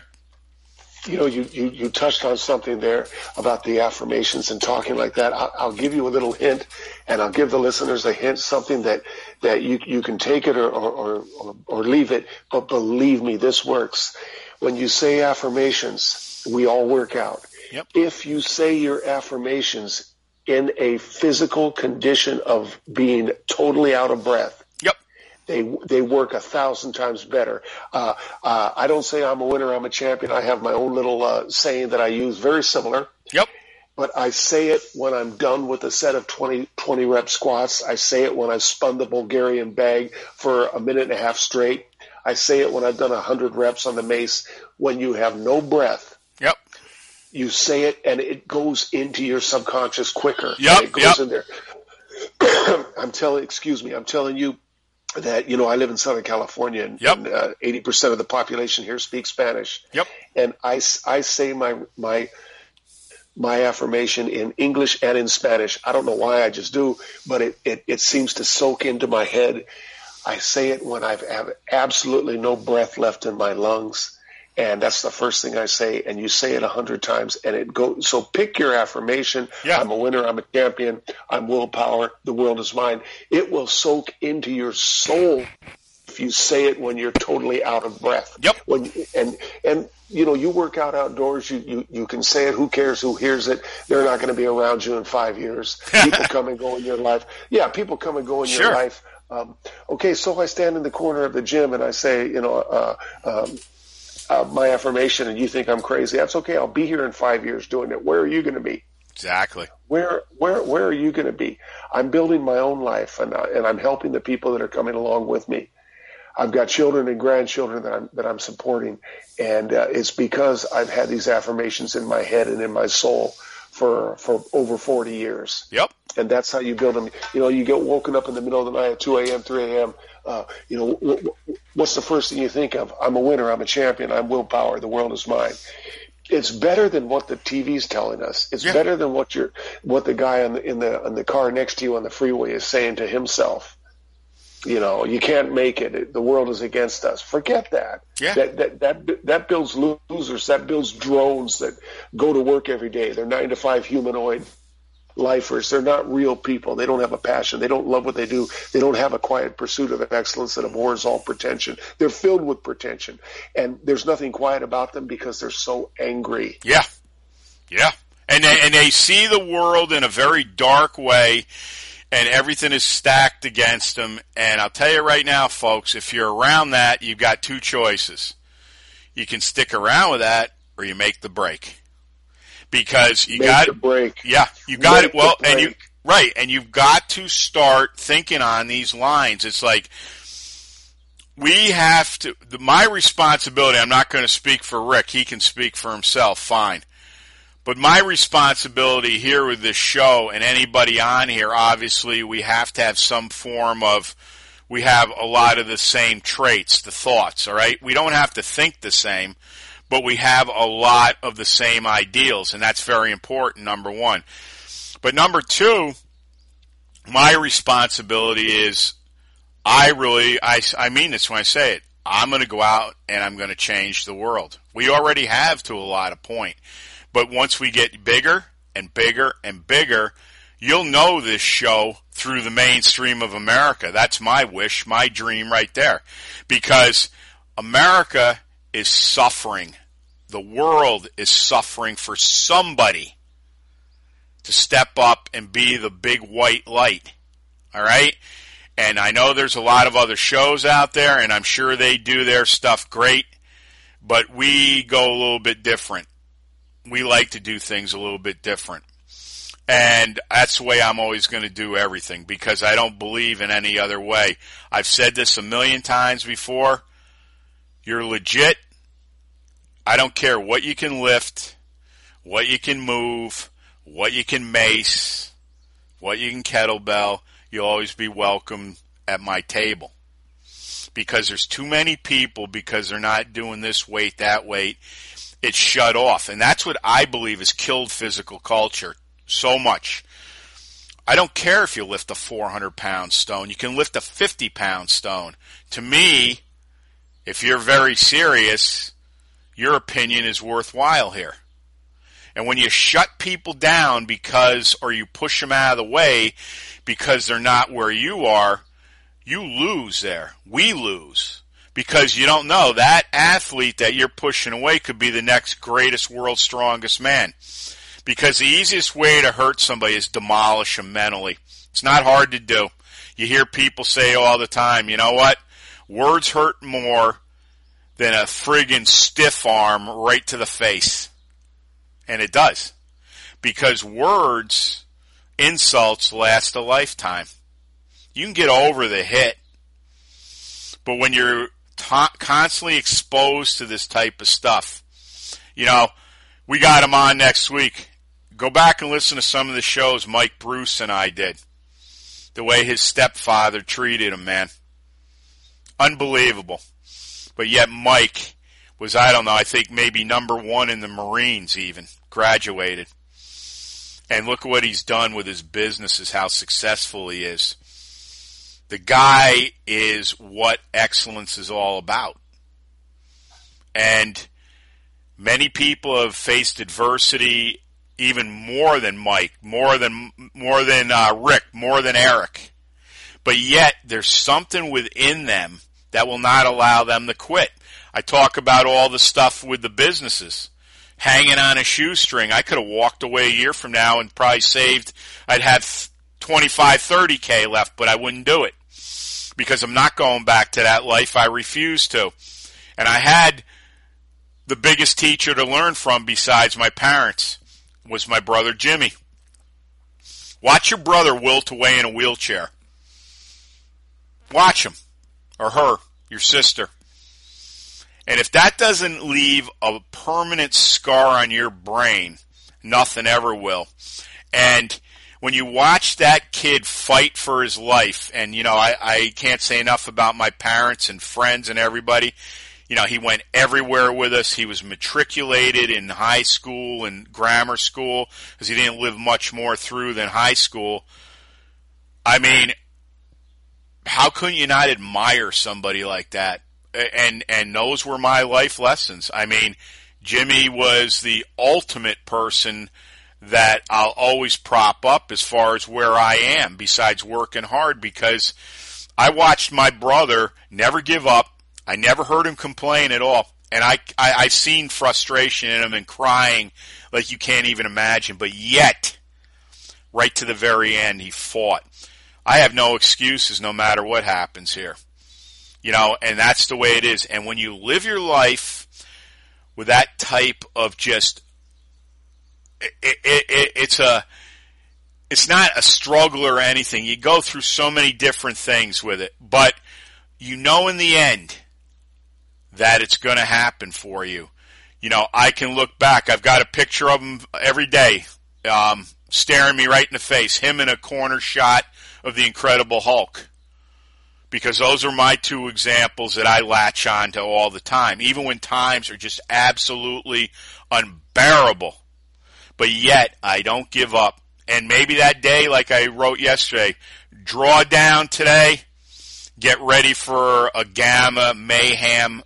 You touched on something there about the affirmations and talking like that. I'll give you a little hint, and I'll give the listeners a hint, something that you can take it or leave it. But believe me, this works. When you say affirmations, we all work out. Yep. If you say your affirmations in a physical condition of being totally out of breath, they work 1,000 times better. I don't say I'm a winner, I'm a champion. I have my own little saying that I use, very similar. Yep. But I say it when I'm done with a set of 20 rep squats. I say it when I've spun the Bulgarian bag for a minute and a half straight. I say it when I've done 100 reps on the mace. When you have no breath, you say it and it goes into your subconscious quicker. It goes in there. I'm telling you that, I live in Southern California and 80% of the population here speaks Spanish. Yep. And I say my affirmation in English and in Spanish. I don't know why, I just do, but it seems to soak into my head. I say it when I have absolutely no breath left in my lungs. And that's the first thing I say. And you say it 100 times and it goes. So pick your affirmation. Yeah. I'm a winner. I'm a champion. I'm willpower. The world is mine. It will soak into your soul if you say it when you're totally out of breath. Yep. And you work out outdoors. You can say it. Who cares who hears it? They're not going to be around you in 5 years. People come and go in your life. Yeah. People come and go in your life. Okay. So I stand in the corner of the gym and I say, my affirmation, and you think I'm crazy. That's okay. I'll be here in 5 years doing it. Where are you going to be? Exactly. Where are you going to be? I'm building my own life, and I'm helping the people that are coming along with me. I've got children and grandchildren that I'm supporting, and it's because I've had these affirmations in my head and in my soul for over 40 years. Yep. And that's how you build them. You get woken up in the middle of the night at 2 a.m., 3 a.m., what's the first thing you think of? I'm a winner. I'm a champion. I'm willpower. The world is mine. It's better than what the TV's telling us. It's better than what the guy in the car next to you on the freeway is saying to himself. You can't make it. The world is against us. Forget that. Yeah. That builds losers. That builds drones that go to work every day. They're 9 to 5 humanoid. lifers. They're not real people. They don't have a passion. They don't love what they do. They don't have a quiet pursuit of excellence that abhors all pretension. They're filled with pretension. And there's nothing quiet about them because they're so angry. Yeah. Yeah. And they see the world in a very dark way, and everything is stacked against them. And I'll tell you right now, folks, if you're around that, you've got two choices. You can stick around with that, or you make the break. Because you got to break. Yeah, you got it. Well, and you've got to start thinking on these lines. It's like we have to. My responsibility. I'm not going to speak for Rick. He can speak for himself. Fine. But my responsibility here with this show and anybody on here, obviously, we have to have some form of. We have a lot of the same traits, the thoughts. All right, we don't have to think the same. But we have a lot of the same ideals, and that's very important, number one. But number two, my responsibility is, I mean this when I say it, I'm going to go out and I'm going to change the world. We already have to a lot of point. But once we get bigger and bigger and bigger, you'll know this show through the mainstream of America. That's my wish, my dream right there. Because America is suffering. The world is suffering for somebody to step up and be the big white light. All right? And I know there's a lot of other shows out there, and I'm sure they do their stuff great, but we go a little bit different. We like to do things a little bit different. And that's the way I'm always going to do everything, because I don't believe in any other way. I've said this a million times before. You're legit. I don't care what you can lift, what you can move, what you can mace, what you can kettlebell. You'll always be welcome at my table. Because there's too many people, because they're not doing this weight, that weight, it's shut off. And that's what I believe has killed physical culture so much. I don't care if you lift a 400-pound stone. You can lift a 50-pound stone. To me, if you're very serious, your opinion is worthwhile here. And when you shut people down or you push them out of the way because they're not where you are, you lose there. We lose. Because you don't know, that athlete that you're pushing away could be the next greatest world's strongest man. Because the easiest way to hurt somebody is demolish them mentally. It's not hard to do. You hear people say all the time, you know what? Words hurt more than a friggin' stiff arm right to the face. And it does. Because words, insults last a lifetime. You can get over the hit. But when you're constantly exposed to this type of stuff, we got him on next week. Go back and listen to some of the shows Mike Bruce and I did. The way his stepfather treated him, man. Unbelievable. But yet Mike was, I think maybe number one in the Marines even. Graduated. And look at what he's done with his businesses, how successful he is. The guy is what excellence is all about. And many people have faced adversity even more than Mike, more than Rick, more than Eric. But yet there's something within them that will not allow them to quit. I talk about all the stuff with the businesses. Hanging on a shoestring. I could have walked away a year from now and probably saved, I'd have 25, 30K left, but I wouldn't do it. Because I'm not going back to that life. I refuse to. And I had the biggest teacher to learn from besides my parents was my brother Jimmy. Watch your brother wilt away in a wheelchair. Watch him. Or her. Your sister. And if that doesn't leave a permanent scar on your brain, nothing ever will. And when you watch that kid fight for his life, and, I can't say enough about my parents and friends and everybody. He went everywhere with us. He was matriculated in high school and grammar school because he didn't live much more through than high school. I mean, how couldn't you not admire somebody like that? And those were my life lessons. I mean, Jimmy was the ultimate person that I'll always prop up as far as where I am, besides working hard, because I watched my brother never give up. I never heard him complain at all. And I seen frustration in him and crying like you can't even imagine. But yet, right to the very end, he fought. I have no excuses no matter what happens here. You know, and that's the way it is. And when you live your life with that type of just, it's not a struggle or anything. You go through so many different things with it, but you know in the end that it's going to happen for you. You know, I can look back. I've got a picture of him every day, staring me right in the face. Him in a corner shot of the Incredible Hulk. Because those are my two examples that I latch on to all the time, even when times are just absolutely unbearable. But yet, I don't give up. And maybe that day, like I wrote yesterday, draw down today, get ready for a gamma mayhem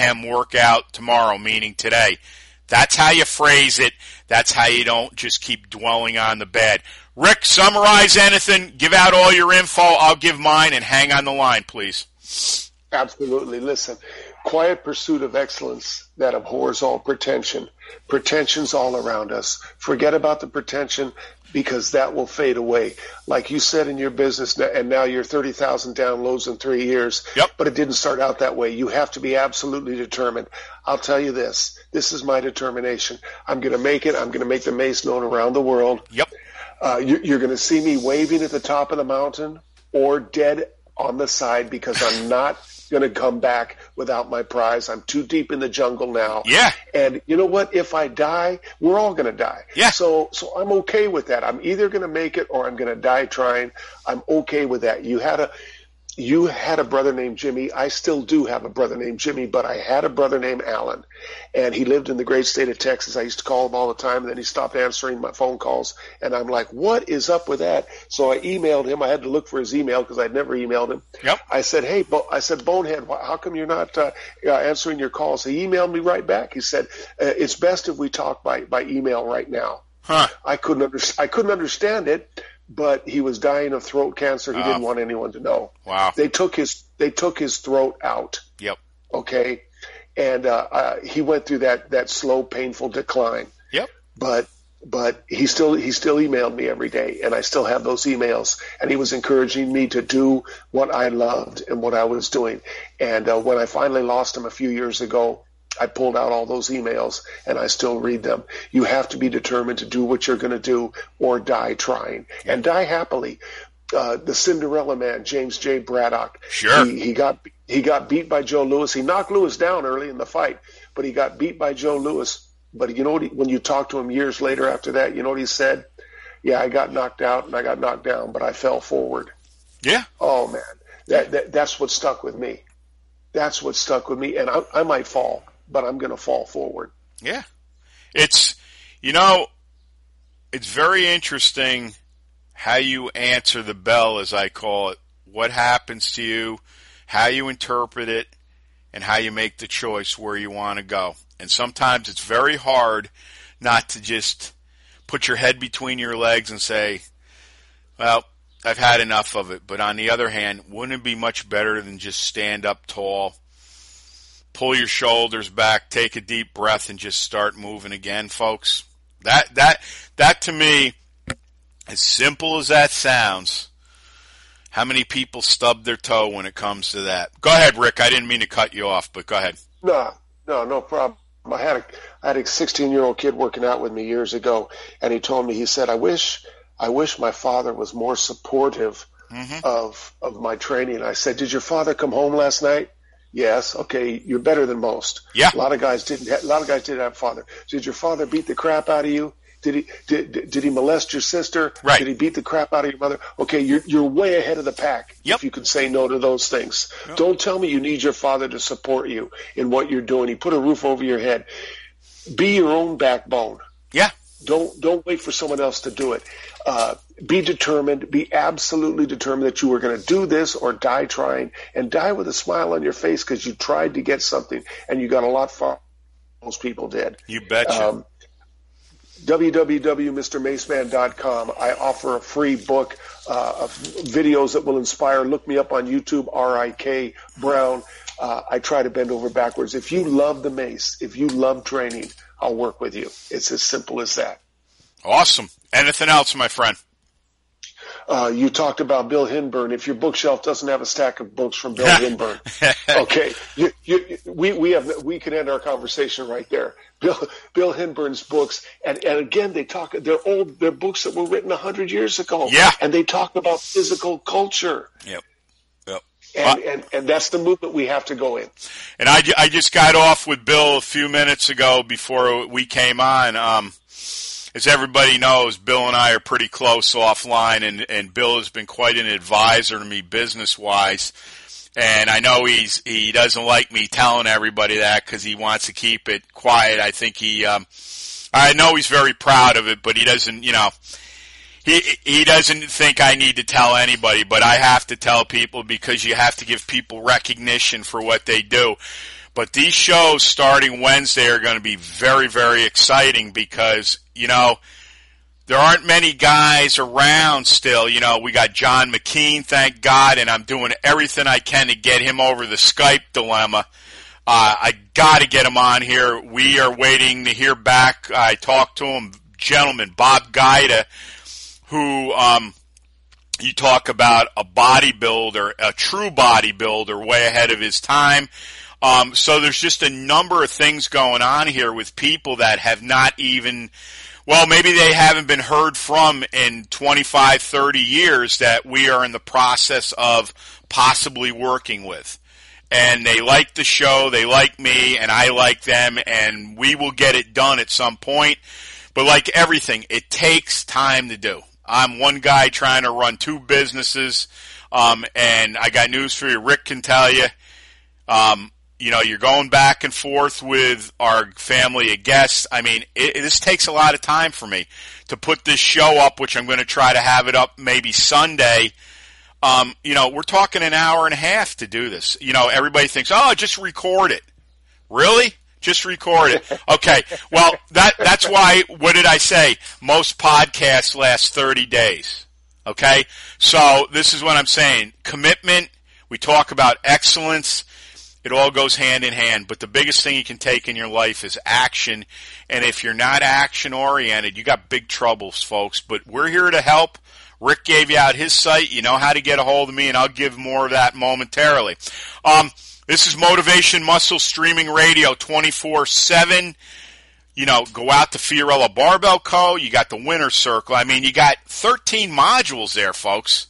workout tomorrow, meaning today. That's how you phrase it. That's how you don't just keep dwelling on the bad. Rick, summarize anything, give out all your info, I'll give mine, and hang on the line, please. Absolutely. Listen, quiet pursuit of excellence that abhors all pretension. Pretension's all around us. Forget about the pretension, because that will fade away. Like you said in your business, and now you're 30,000 downloads in 3 years, Yep. But it didn't start out that way. You have to be absolutely determined. I'll tell you this. This is my determination. I'm going to make it. I'm going to make the Mace known around the world. Yep. You're going to see me waving at the top of the mountain or dead on the side, because I'm not going to come back without my prize. I'm too deep in the jungle now. Yeah. And you know what? If I die, we're all going to die. Yeah. So I'm okay with that. I'm either going to make it or I'm going to die trying. I'm okay with that. You had a brother named Jimmy. I still do have a brother named Jimmy, but I had a brother named Alan, and he lived in the great state of Texas. I used to call him all the time, and then he stopped answering my phone calls, and I'm like, what is up with that? So I emailed him. I had to look for his email because I'd never emailed him. Yep. I said, hey, Bonehead, how come you're not answering your calls? He emailed me right back. He said, it's best if we talk by email right now. Huh. I couldn't understand it. But he was dying of throat cancer. He didn't want anyone to know. Wow. They took his throat out. Yep. Okay. And he went through that slow, painful decline. Yep. But he still emailed me every day, and I still have those emails. And he was encouraging me to do what I loved and what I was doing. And when I finally lost him a few years ago, I pulled out all those emails, and I still read them. You have to be determined to do what you're going to do or die trying, and die happily. The Cinderella Man, James J. Braddock. Sure. He got beat by Joe Louis. He knocked Louis down early in the fight, but he got beat by Joe Louis. But you know what when you talk to him years later after that, you know what he said? Yeah, I got knocked out and I got knocked down, but I fell forward. Yeah. Oh, man. That's what stuck with me. That's what stuck with me, and I might fall, but I'm going to fall forward. Yeah. It's very interesting how you answer the bell, as I call it. What happens to you, how you interpret it, and how you make the choice where you want to go. And sometimes it's very hard not to just put your head between your legs and say, well, I've had enough of it. But on the other hand, wouldn't it be much better than just stand up tall, pull your shoulders back, take a deep breath, and just start moving again, folks? That to me, as simple as that sounds, how many people stub their toe when it comes to that? Go ahead, Rick. I didn't mean to cut you off, but go ahead. No problem. I had a 16-year-old kid working out with me years ago, and he told me, he said, I wish my father was more supportive of my training. I said, did your father come home last night? Yes. Okay, you're better than most. Yeah. A lot of guys didn't have a father. Did your father beat the crap out of you? Did he molest your sister? Right. Did he beat the crap out of your mother? Okay, you're way ahead of the pack. Yep. If you can say no to those things. Yep. Don't tell me you need your father to support you in what you're doing. He put a roof over your head. Be your own backbone. Yeah. Don't wait for someone else to do it. Be determined. Be absolutely determined that you are going to do this or die trying, and die with a smile on your face because you tried to get something and you got a lot far. Most people did. You betcha. www.mrmaceman.com. I offer a free book of videos that will inspire. Look me up on YouTube, R.I.K. Brown. I try to bend over backwards. If you love the mace, if you love training, I'll work with you. It's as simple as that. Awesome. Anything else, my friend? You talked about Bill Hinburn. If your bookshelf doesn't have a stack of books from Bill Hinburn, okay, we can end our conversation right there. Bill Hinburn's books, and again, they're books that were written 100 years ago. Yeah. And they talk about physical culture. Yep. And that's the movement we have to go in. And I just got off with Bill a few minutes ago before we came on. As everybody knows, Bill and I are pretty close offline, and Bill has been quite an advisor to me business-wise. And I know he doesn't like me telling everybody that because he wants to keep it quiet. I think I know he's very proud of it, but he doesn't, he doesn't think I need to tell anybody, but I have to tell people because you have to give people recognition for what they do. But these shows starting Wednesday are going to be very, very exciting because, there aren't many guys around still. We got John McKean, thank God, and I'm doing everything I can to get him over the Skype dilemma. I got to get him on here. We are waiting to hear back. I talked to him, gentleman, Bob Guida, who you talk about a bodybuilder, a true bodybuilder, way ahead of his time. So there's just a number of things going on here with people that have not even, maybe they haven't been heard from in 25, 30 years that we are in the process of possibly working with. And they like the show, they like me, and I like them, and we will get it done at some point. But like everything, it takes time to do. I'm one guy trying to run two businesses, and I got news for you. Rick can tell you. You're going back and forth with our family of guests. I mean, this takes a lot of time for me to put this show up, which I'm going to try to have it up maybe Sunday. We're talking an hour and a half to do this. Everybody thinks, just record it. Really? Just record it. Okay. Well, that's why, what did I say? Most podcasts last 30 days. Okay? So this is what I'm saying. Commitment. We talk about excellence. It all goes hand in hand, but the biggest thing you can take in your life is action, and if you're not action-oriented, you got big troubles, folks, but we're here to help. Rick gave you out his site. You know how to get a hold of me, and I'll give more of that momentarily. This is Motivation Muscle Streaming Radio 24/7. Go out to Fiorella Barbell Co. You got the Winner's Circle. I mean, you got 13 modules there, folks.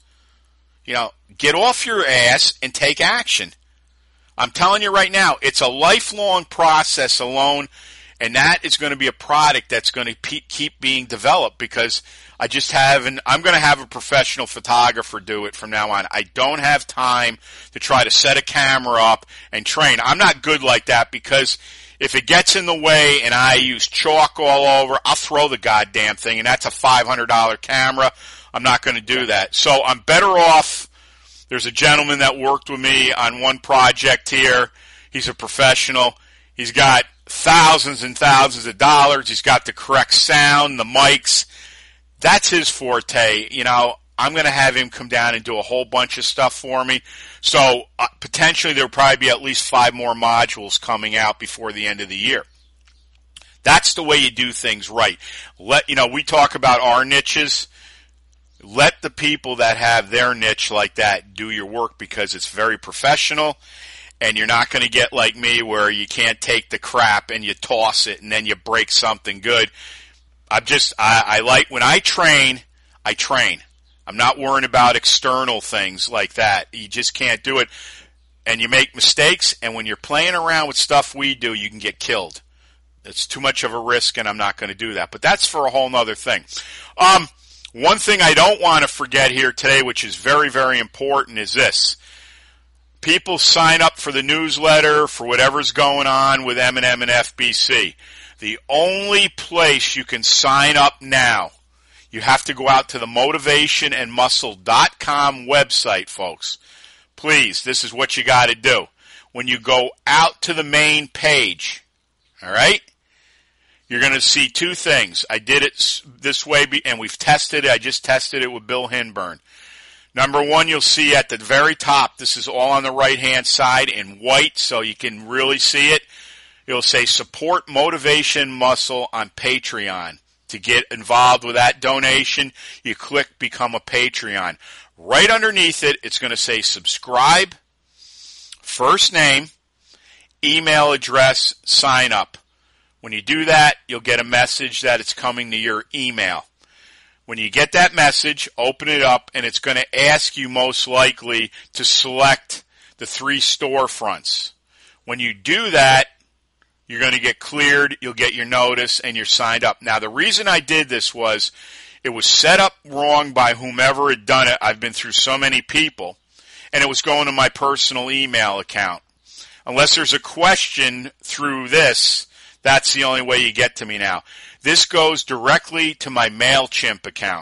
Get off your ass and take action. I'm telling you right now, it's a lifelong process alone, and that is going to be a product that's going to keep being developed because I'm going to have a professional photographer do it from now on. I don't have time to try to set a camera up and train. I'm not good like that because if it gets in the way and I use chalk all over, I'll throw the goddamn thing, and that's a $500 camera. I'm not going to do that. So I'm better off. There's a gentleman that worked with me on one project here. He's a professional. He's got thousands and thousands of dollars. He's got the correct sound, the mics. That's his forte. I'm going to have him come down and do a whole bunch of stuff for me. So potentially there'll probably be at least 5 more modules coming out before the end of the year. That's the way you do things right. We talk about our niches. Let the people that have their niche like that do your work because it's very professional, and you're not going to get like me where you can't take the crap and you toss it and then you break something good. I like when I train. I'm not worrying about external things like that. You just can't do it, and you make mistakes, and when you're playing around with stuff we do, you can get killed. It's too much of a risk, and I'm not going to do that. But that's for a whole other thing. One thing I don't want to forget here today, which is very, very important, is this. People sign up for the newsletter, for whatever's going on with M&M and FBC. The only place you can sign up now, you have to go out to the motivationandmuscle.com website, folks. Please, this is what you got to do. When you go out to the main page, all right, you're going to see two things. I did it this way, and we've tested it. I just tested it with Bill Hinburn. Number one, you'll see at the very top, this is all on the right-hand side in white, so you can really see it. It'll say Support Motivation Muscle on Patreon. To get involved with that donation, you click Become a Patreon. Right underneath it, it's going to say Subscribe, first name, email address, sign up. When you do that, you'll get a message that it's coming to your email. When you get that message, open it up, and it's going to ask you most likely to select the 3 storefronts. When you do that, you're going to get cleared, you'll get your notice, and you're signed up. Now, the reason I did this was it was set up wrong by whomever had done it. I've been through so many people, and it was going to my personal email account. Unless there's a question through this, that's the only way you get to me now. This goes directly to my MailChimp account.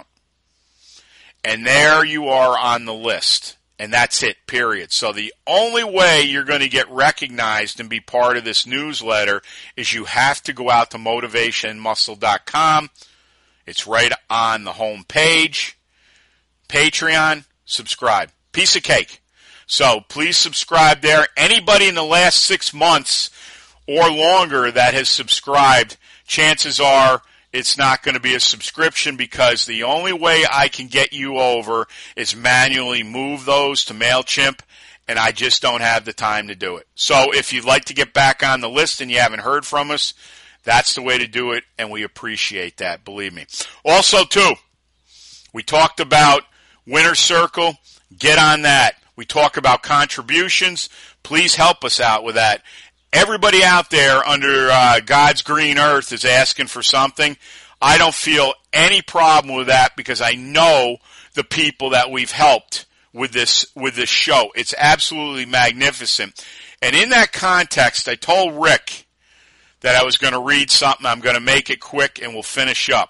And there you are on the list. And that's it, period. So the only way you're going to get recognized and be part of this newsletter is you have to go out to motivationmuscle.com. It's right on the home page. Patreon, subscribe. Piece of cake. So please subscribe there. Anybody in the last 6 months or longer that has subscribed, chances are it's not going to be a subscription because the only way I can get you over is manually move those to MailChimp, and I just don't have the time to do it. So if you'd like to get back on the list and you haven't heard from us, that's the way to do it, and we appreciate that, believe me. Also, too, we talked about Winner's Circle. Get on that. We talk about contributions. Please help us out with that. Everybody out there under God's green earth is asking for something. I don't feel any problem with that because I know the people that we've helped with this show. It's absolutely magnificent. And in that context, I told Rick that I was going to read something. I'm going to make it quick and we'll finish up.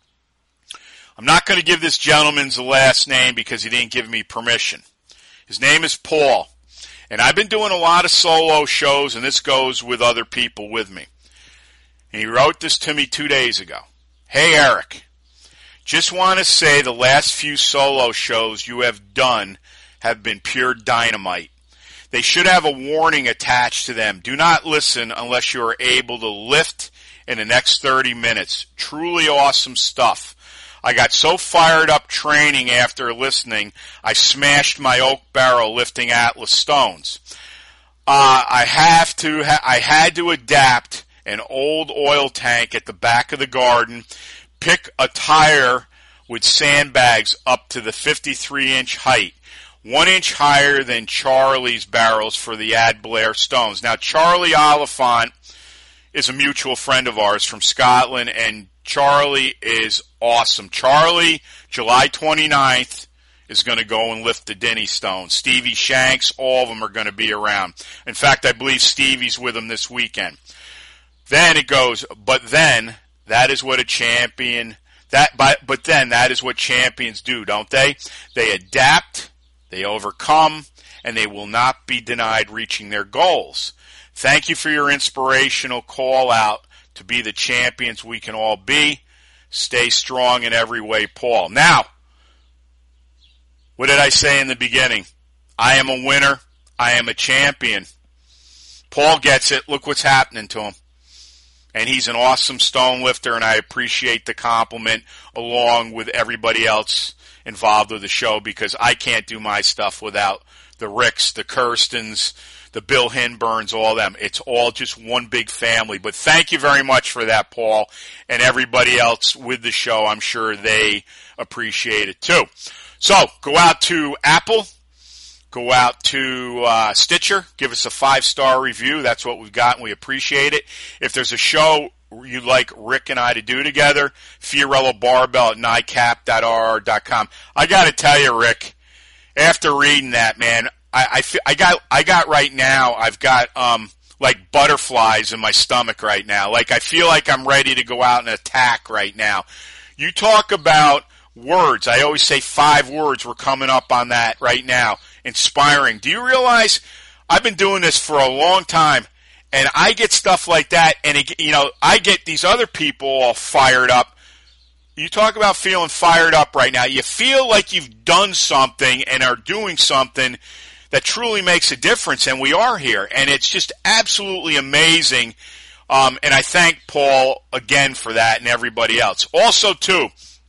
I'm not going to give this gentleman's last name because he didn't give me permission. His name is Paul. And I've been doing a lot of solo shows, and this goes with other people with me. And he wrote this to me 2 days ago. Hey, Eric, just want to say the last few solo shows you have done have been pure dynamite. They should have a warning attached to them. Do not listen unless you are able to lift in the next 30 minutes. Truly awesome stuff. I got so fired up training after listening, I smashed my oak barrel lifting Atlas stones. I had to adapt an old oil tank at the back of the garden, pick a tire with sandbags up to the 53-inch height, 1 inch higher than Charlie's barrels for the Ad Blair stones. Now, Charlie Oliphant is a mutual friend of ours from Scotland, and Charlie is awesome. Charlie, July 29th, is going to go and lift the Denny Stone. Stevie Shanks, all of them are going to be around. In fact, I believe Stevie's with them this weekend. Then it goes, but then, that is what a champion, but then that is what champions do, don't they? They adapt, they overcome, and they will not be denied reaching their goals. Thank you for your inspirational call out to be the champions we can all be. Stay strong in every way, Paul. Now, what did I say in the beginning? I am a winner. I am a champion. Paul gets it. Look what's happening to him. And he's an awesome stone lifter, and I appreciate the compliment along with everybody else involved with the show because I can't do my stuff without the Ricks, the Kirstens, the Bill Hinburns, all them. It's all just one big family. But thank you very much for that, Paul, and everybody else with the show. I'm sure they appreciate it too. So go out to Apple, go out to Stitcher, give us a 5-star review. That's what we've got, and we appreciate it. If there's a show you'd like Rick and I to do together, Fiorello Barbell at NICAP.RR.com. I got to tell you, Rick, after reading that, man, I got right now, I've got like butterflies in my stomach right now. Like I feel like I'm ready to go out and attack right now. You talk about words. I always say 5 words. We're coming up on that right now. Inspiring. Do you realize I've been doing this for a long time, And I get stuff like that, and I get these other people all fired up. You talk about feeling fired up right now. You feel like you've done something and are doing something that truly makes a difference, and we are here. And it's just absolutely amazing. And I thank Paul again for that and everybody else. Also, too,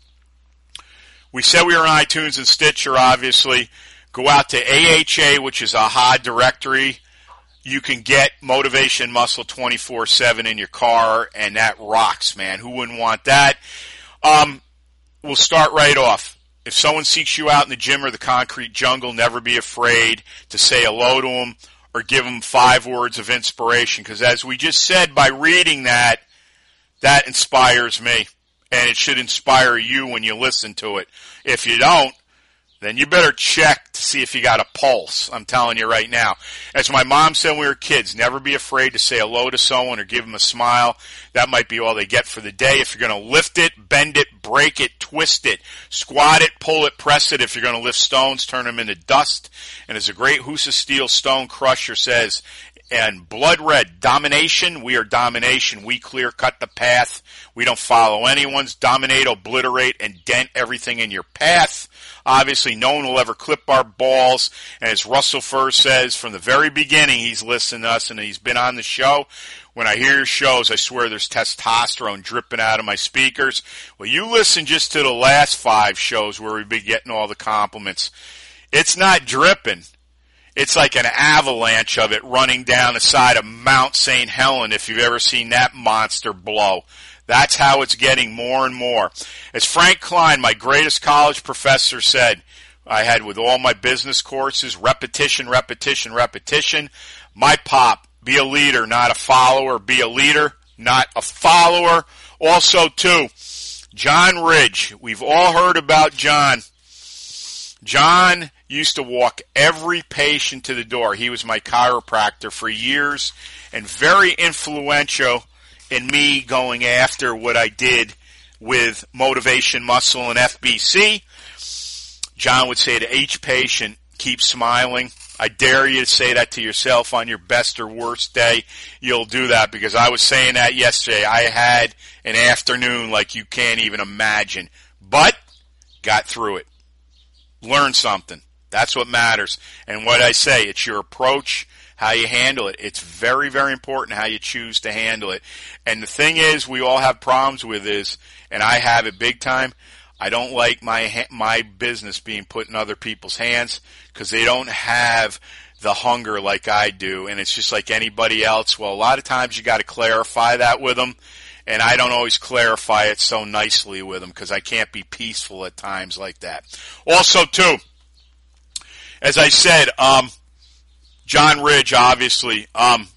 we said we were on iTunes and Stitcher, obviously. Go out to AHA, which is AHA directory. You can get Motivation Muscle 24/7 in your car, and that rocks, man. Who wouldn't want that? We'll start right off. If someone seeks you out in the gym or the concrete jungle, never be afraid to say hello to them or give them 5 words of inspiration. Because as we just said, by reading that inspires me. And it should inspire you when you listen to it. If you don't, then you better check to see if you got a pulse. I'm telling you right now. As my mom said when we were kids, never be afraid to say hello to someone or give them a smile. That might be all they get for the day. If you're going to lift it, bend it, break it, twist it, squat it, pull it, press it. If you're going to lift stones, turn them into dust. And as a great Husa Steel stone crusher says, and blood red, domination, we are domination. We clear cut the path. We don't follow anyone's. Dominate, obliterate, and dent everything in your path. Obviously, no one will ever clip our balls. And as Russell Furr says, from the very beginning, he's listened to us and he's been on the show. When I hear your shows, I swear there's testosterone dripping out of my speakers. Well, you listen just to the last 5 shows where we've been getting all the compliments. It's not dripping. It's like an avalanche of it running down the side of Mount St. Helen, if you've ever seen that monster blow. That's how it's getting more and more. As Frank Klein, my greatest college professor, said, I had with all my business courses, repetition, repetition, repetition. My pop, be a leader, not a follower. Be a leader, not a follower. Also, too, John Ridge. We've all heard about John. John used to walk every patient to the door. He was my chiropractor for years and very influential in me going after what I did with Motivation Muscle and FBC. John would say to each patient, keep smiling. I dare you to say that to yourself on your best or worst day. You'll do that, because I was saying that yesterday. I had an afternoon like you can't even imagine, but got through it. Learn something. That's what matters. And what I say, it's your approach, how you handle it. It's very, very important how you choose to handle it. And the thing is, we all have problems with is, and I have it big time, I don't like my business being put in other people's hands because they don't have the hunger like I do. And it's just like anybody else. Well, a lot of times you got to clarify that with them. And I don't always clarify it so nicely with them because I can't be peaceful at times like that. Also, too, as I said, John Ridge, obviously,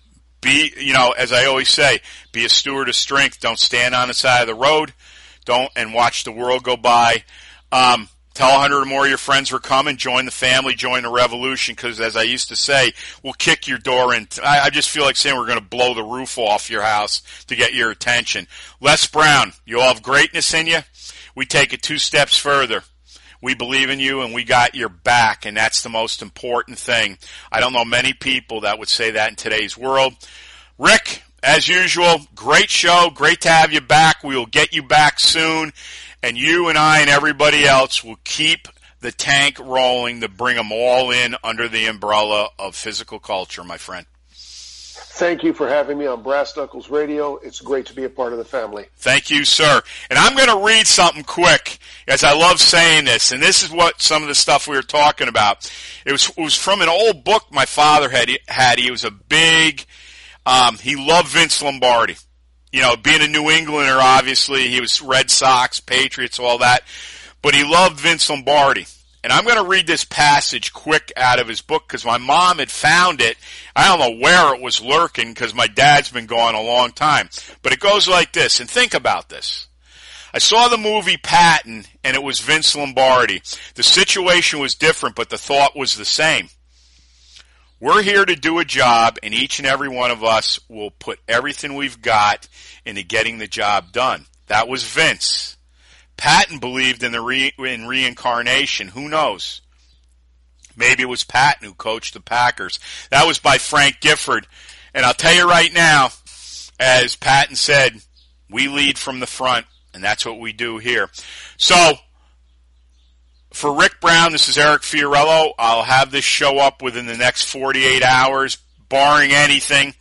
as I always say, be a steward of strength. Don't stand on the side of the road. And watch the world go by. Tell 100 or more of your friends we're coming. Join the family. Join the revolution. Because as I used to say, we'll kick your door in. I just feel like saying we're going to blow the roof off your house to get your attention. Les Brown, you all have greatness in you. We take it 2 steps further. We believe in you and we got your back, and that's the most important thing. I don't know many people that would say that in today's world. Rick, as usual, great show. Great to have you back. We will get you back soon. And you and I and everybody else will keep the tank rolling to bring them all in under the umbrella of physical culture, my friend. Thank you for having me on Brass Knuckles Radio. It's great to be a part of the family. Thank you, sir. And I'm going to read something quick, as I love saying this. And this is what some of the stuff we were talking about. It was from an old book my father had. He was a big... he loved Vince Lombardi. You know, being a New Englander, obviously, he was Red Sox, Patriots, all that. But he loved Vince Lombardi. And I'm going to read this passage quick out of his book because my mom had found it. I don't know where it was lurking because my dad's been gone a long time. But it goes like this, and think about this. I saw the movie Patton, and it was Vince Lombardi. The situation was different, but the thought was the same. We're here to do a job, and each and every one of us will put everything we've got into getting the job done. That was Vince. Patton believed in in reincarnation. Who knows? Maybe it was Patton who coached the Packers. That was by Frank Gifford. And I'll tell you right now, as Patton said, we lead from the front, and that's what we do here. So, for Rick Brown, this is Eric Fiorillo. I'll have this show up within the next 48 hours, barring anything.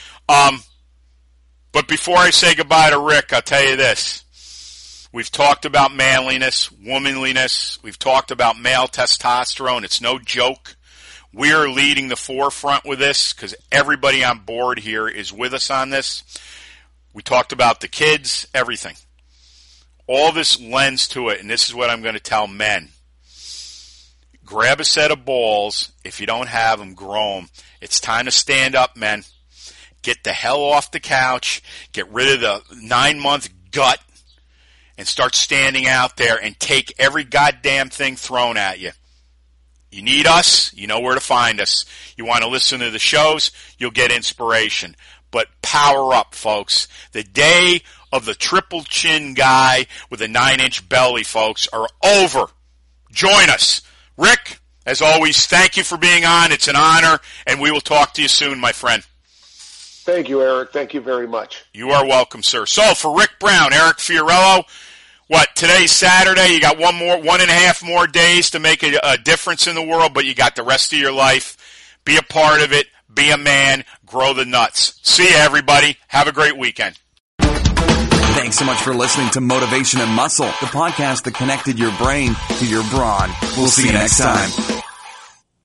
But before I say goodbye to Rick, I'll tell you this. We've talked about manliness, womanliness. We've talked about male testosterone. It's no joke. We're leading the forefront with this because everybody on board here is with us on this. We talked about the kids, everything. All this lends to it, and this is what I'm going to tell men. Grab a set of balls. If you don't have them, grow them. It's time to stand up, men. Get the hell off the couch. Get rid of the 9-month gut and start standing out there and take every goddamn thing thrown at you. You need us, you know where to find us. You want to listen to the shows, you'll get inspiration. But power up, folks. The day of the triple chin guy with a 9-inch belly, folks, are over. Join us. Rick, as always, thank you for being on. It's an honor, and we will talk to you soon, my friend. Thank you, Eric. Thank you very much. You are welcome, sir. So, for Rick Brown, Eric Fiorillo, today's Saturday, you got 1.5 more days to make a difference in the world, but you got the rest of your life. Be a part of it. Be a man. Grow the nuts. See you, everybody. Have a great weekend. Thanks so much for listening to Motivation and Muscle, the podcast that connected your brain to your brawn. We'll see you next time.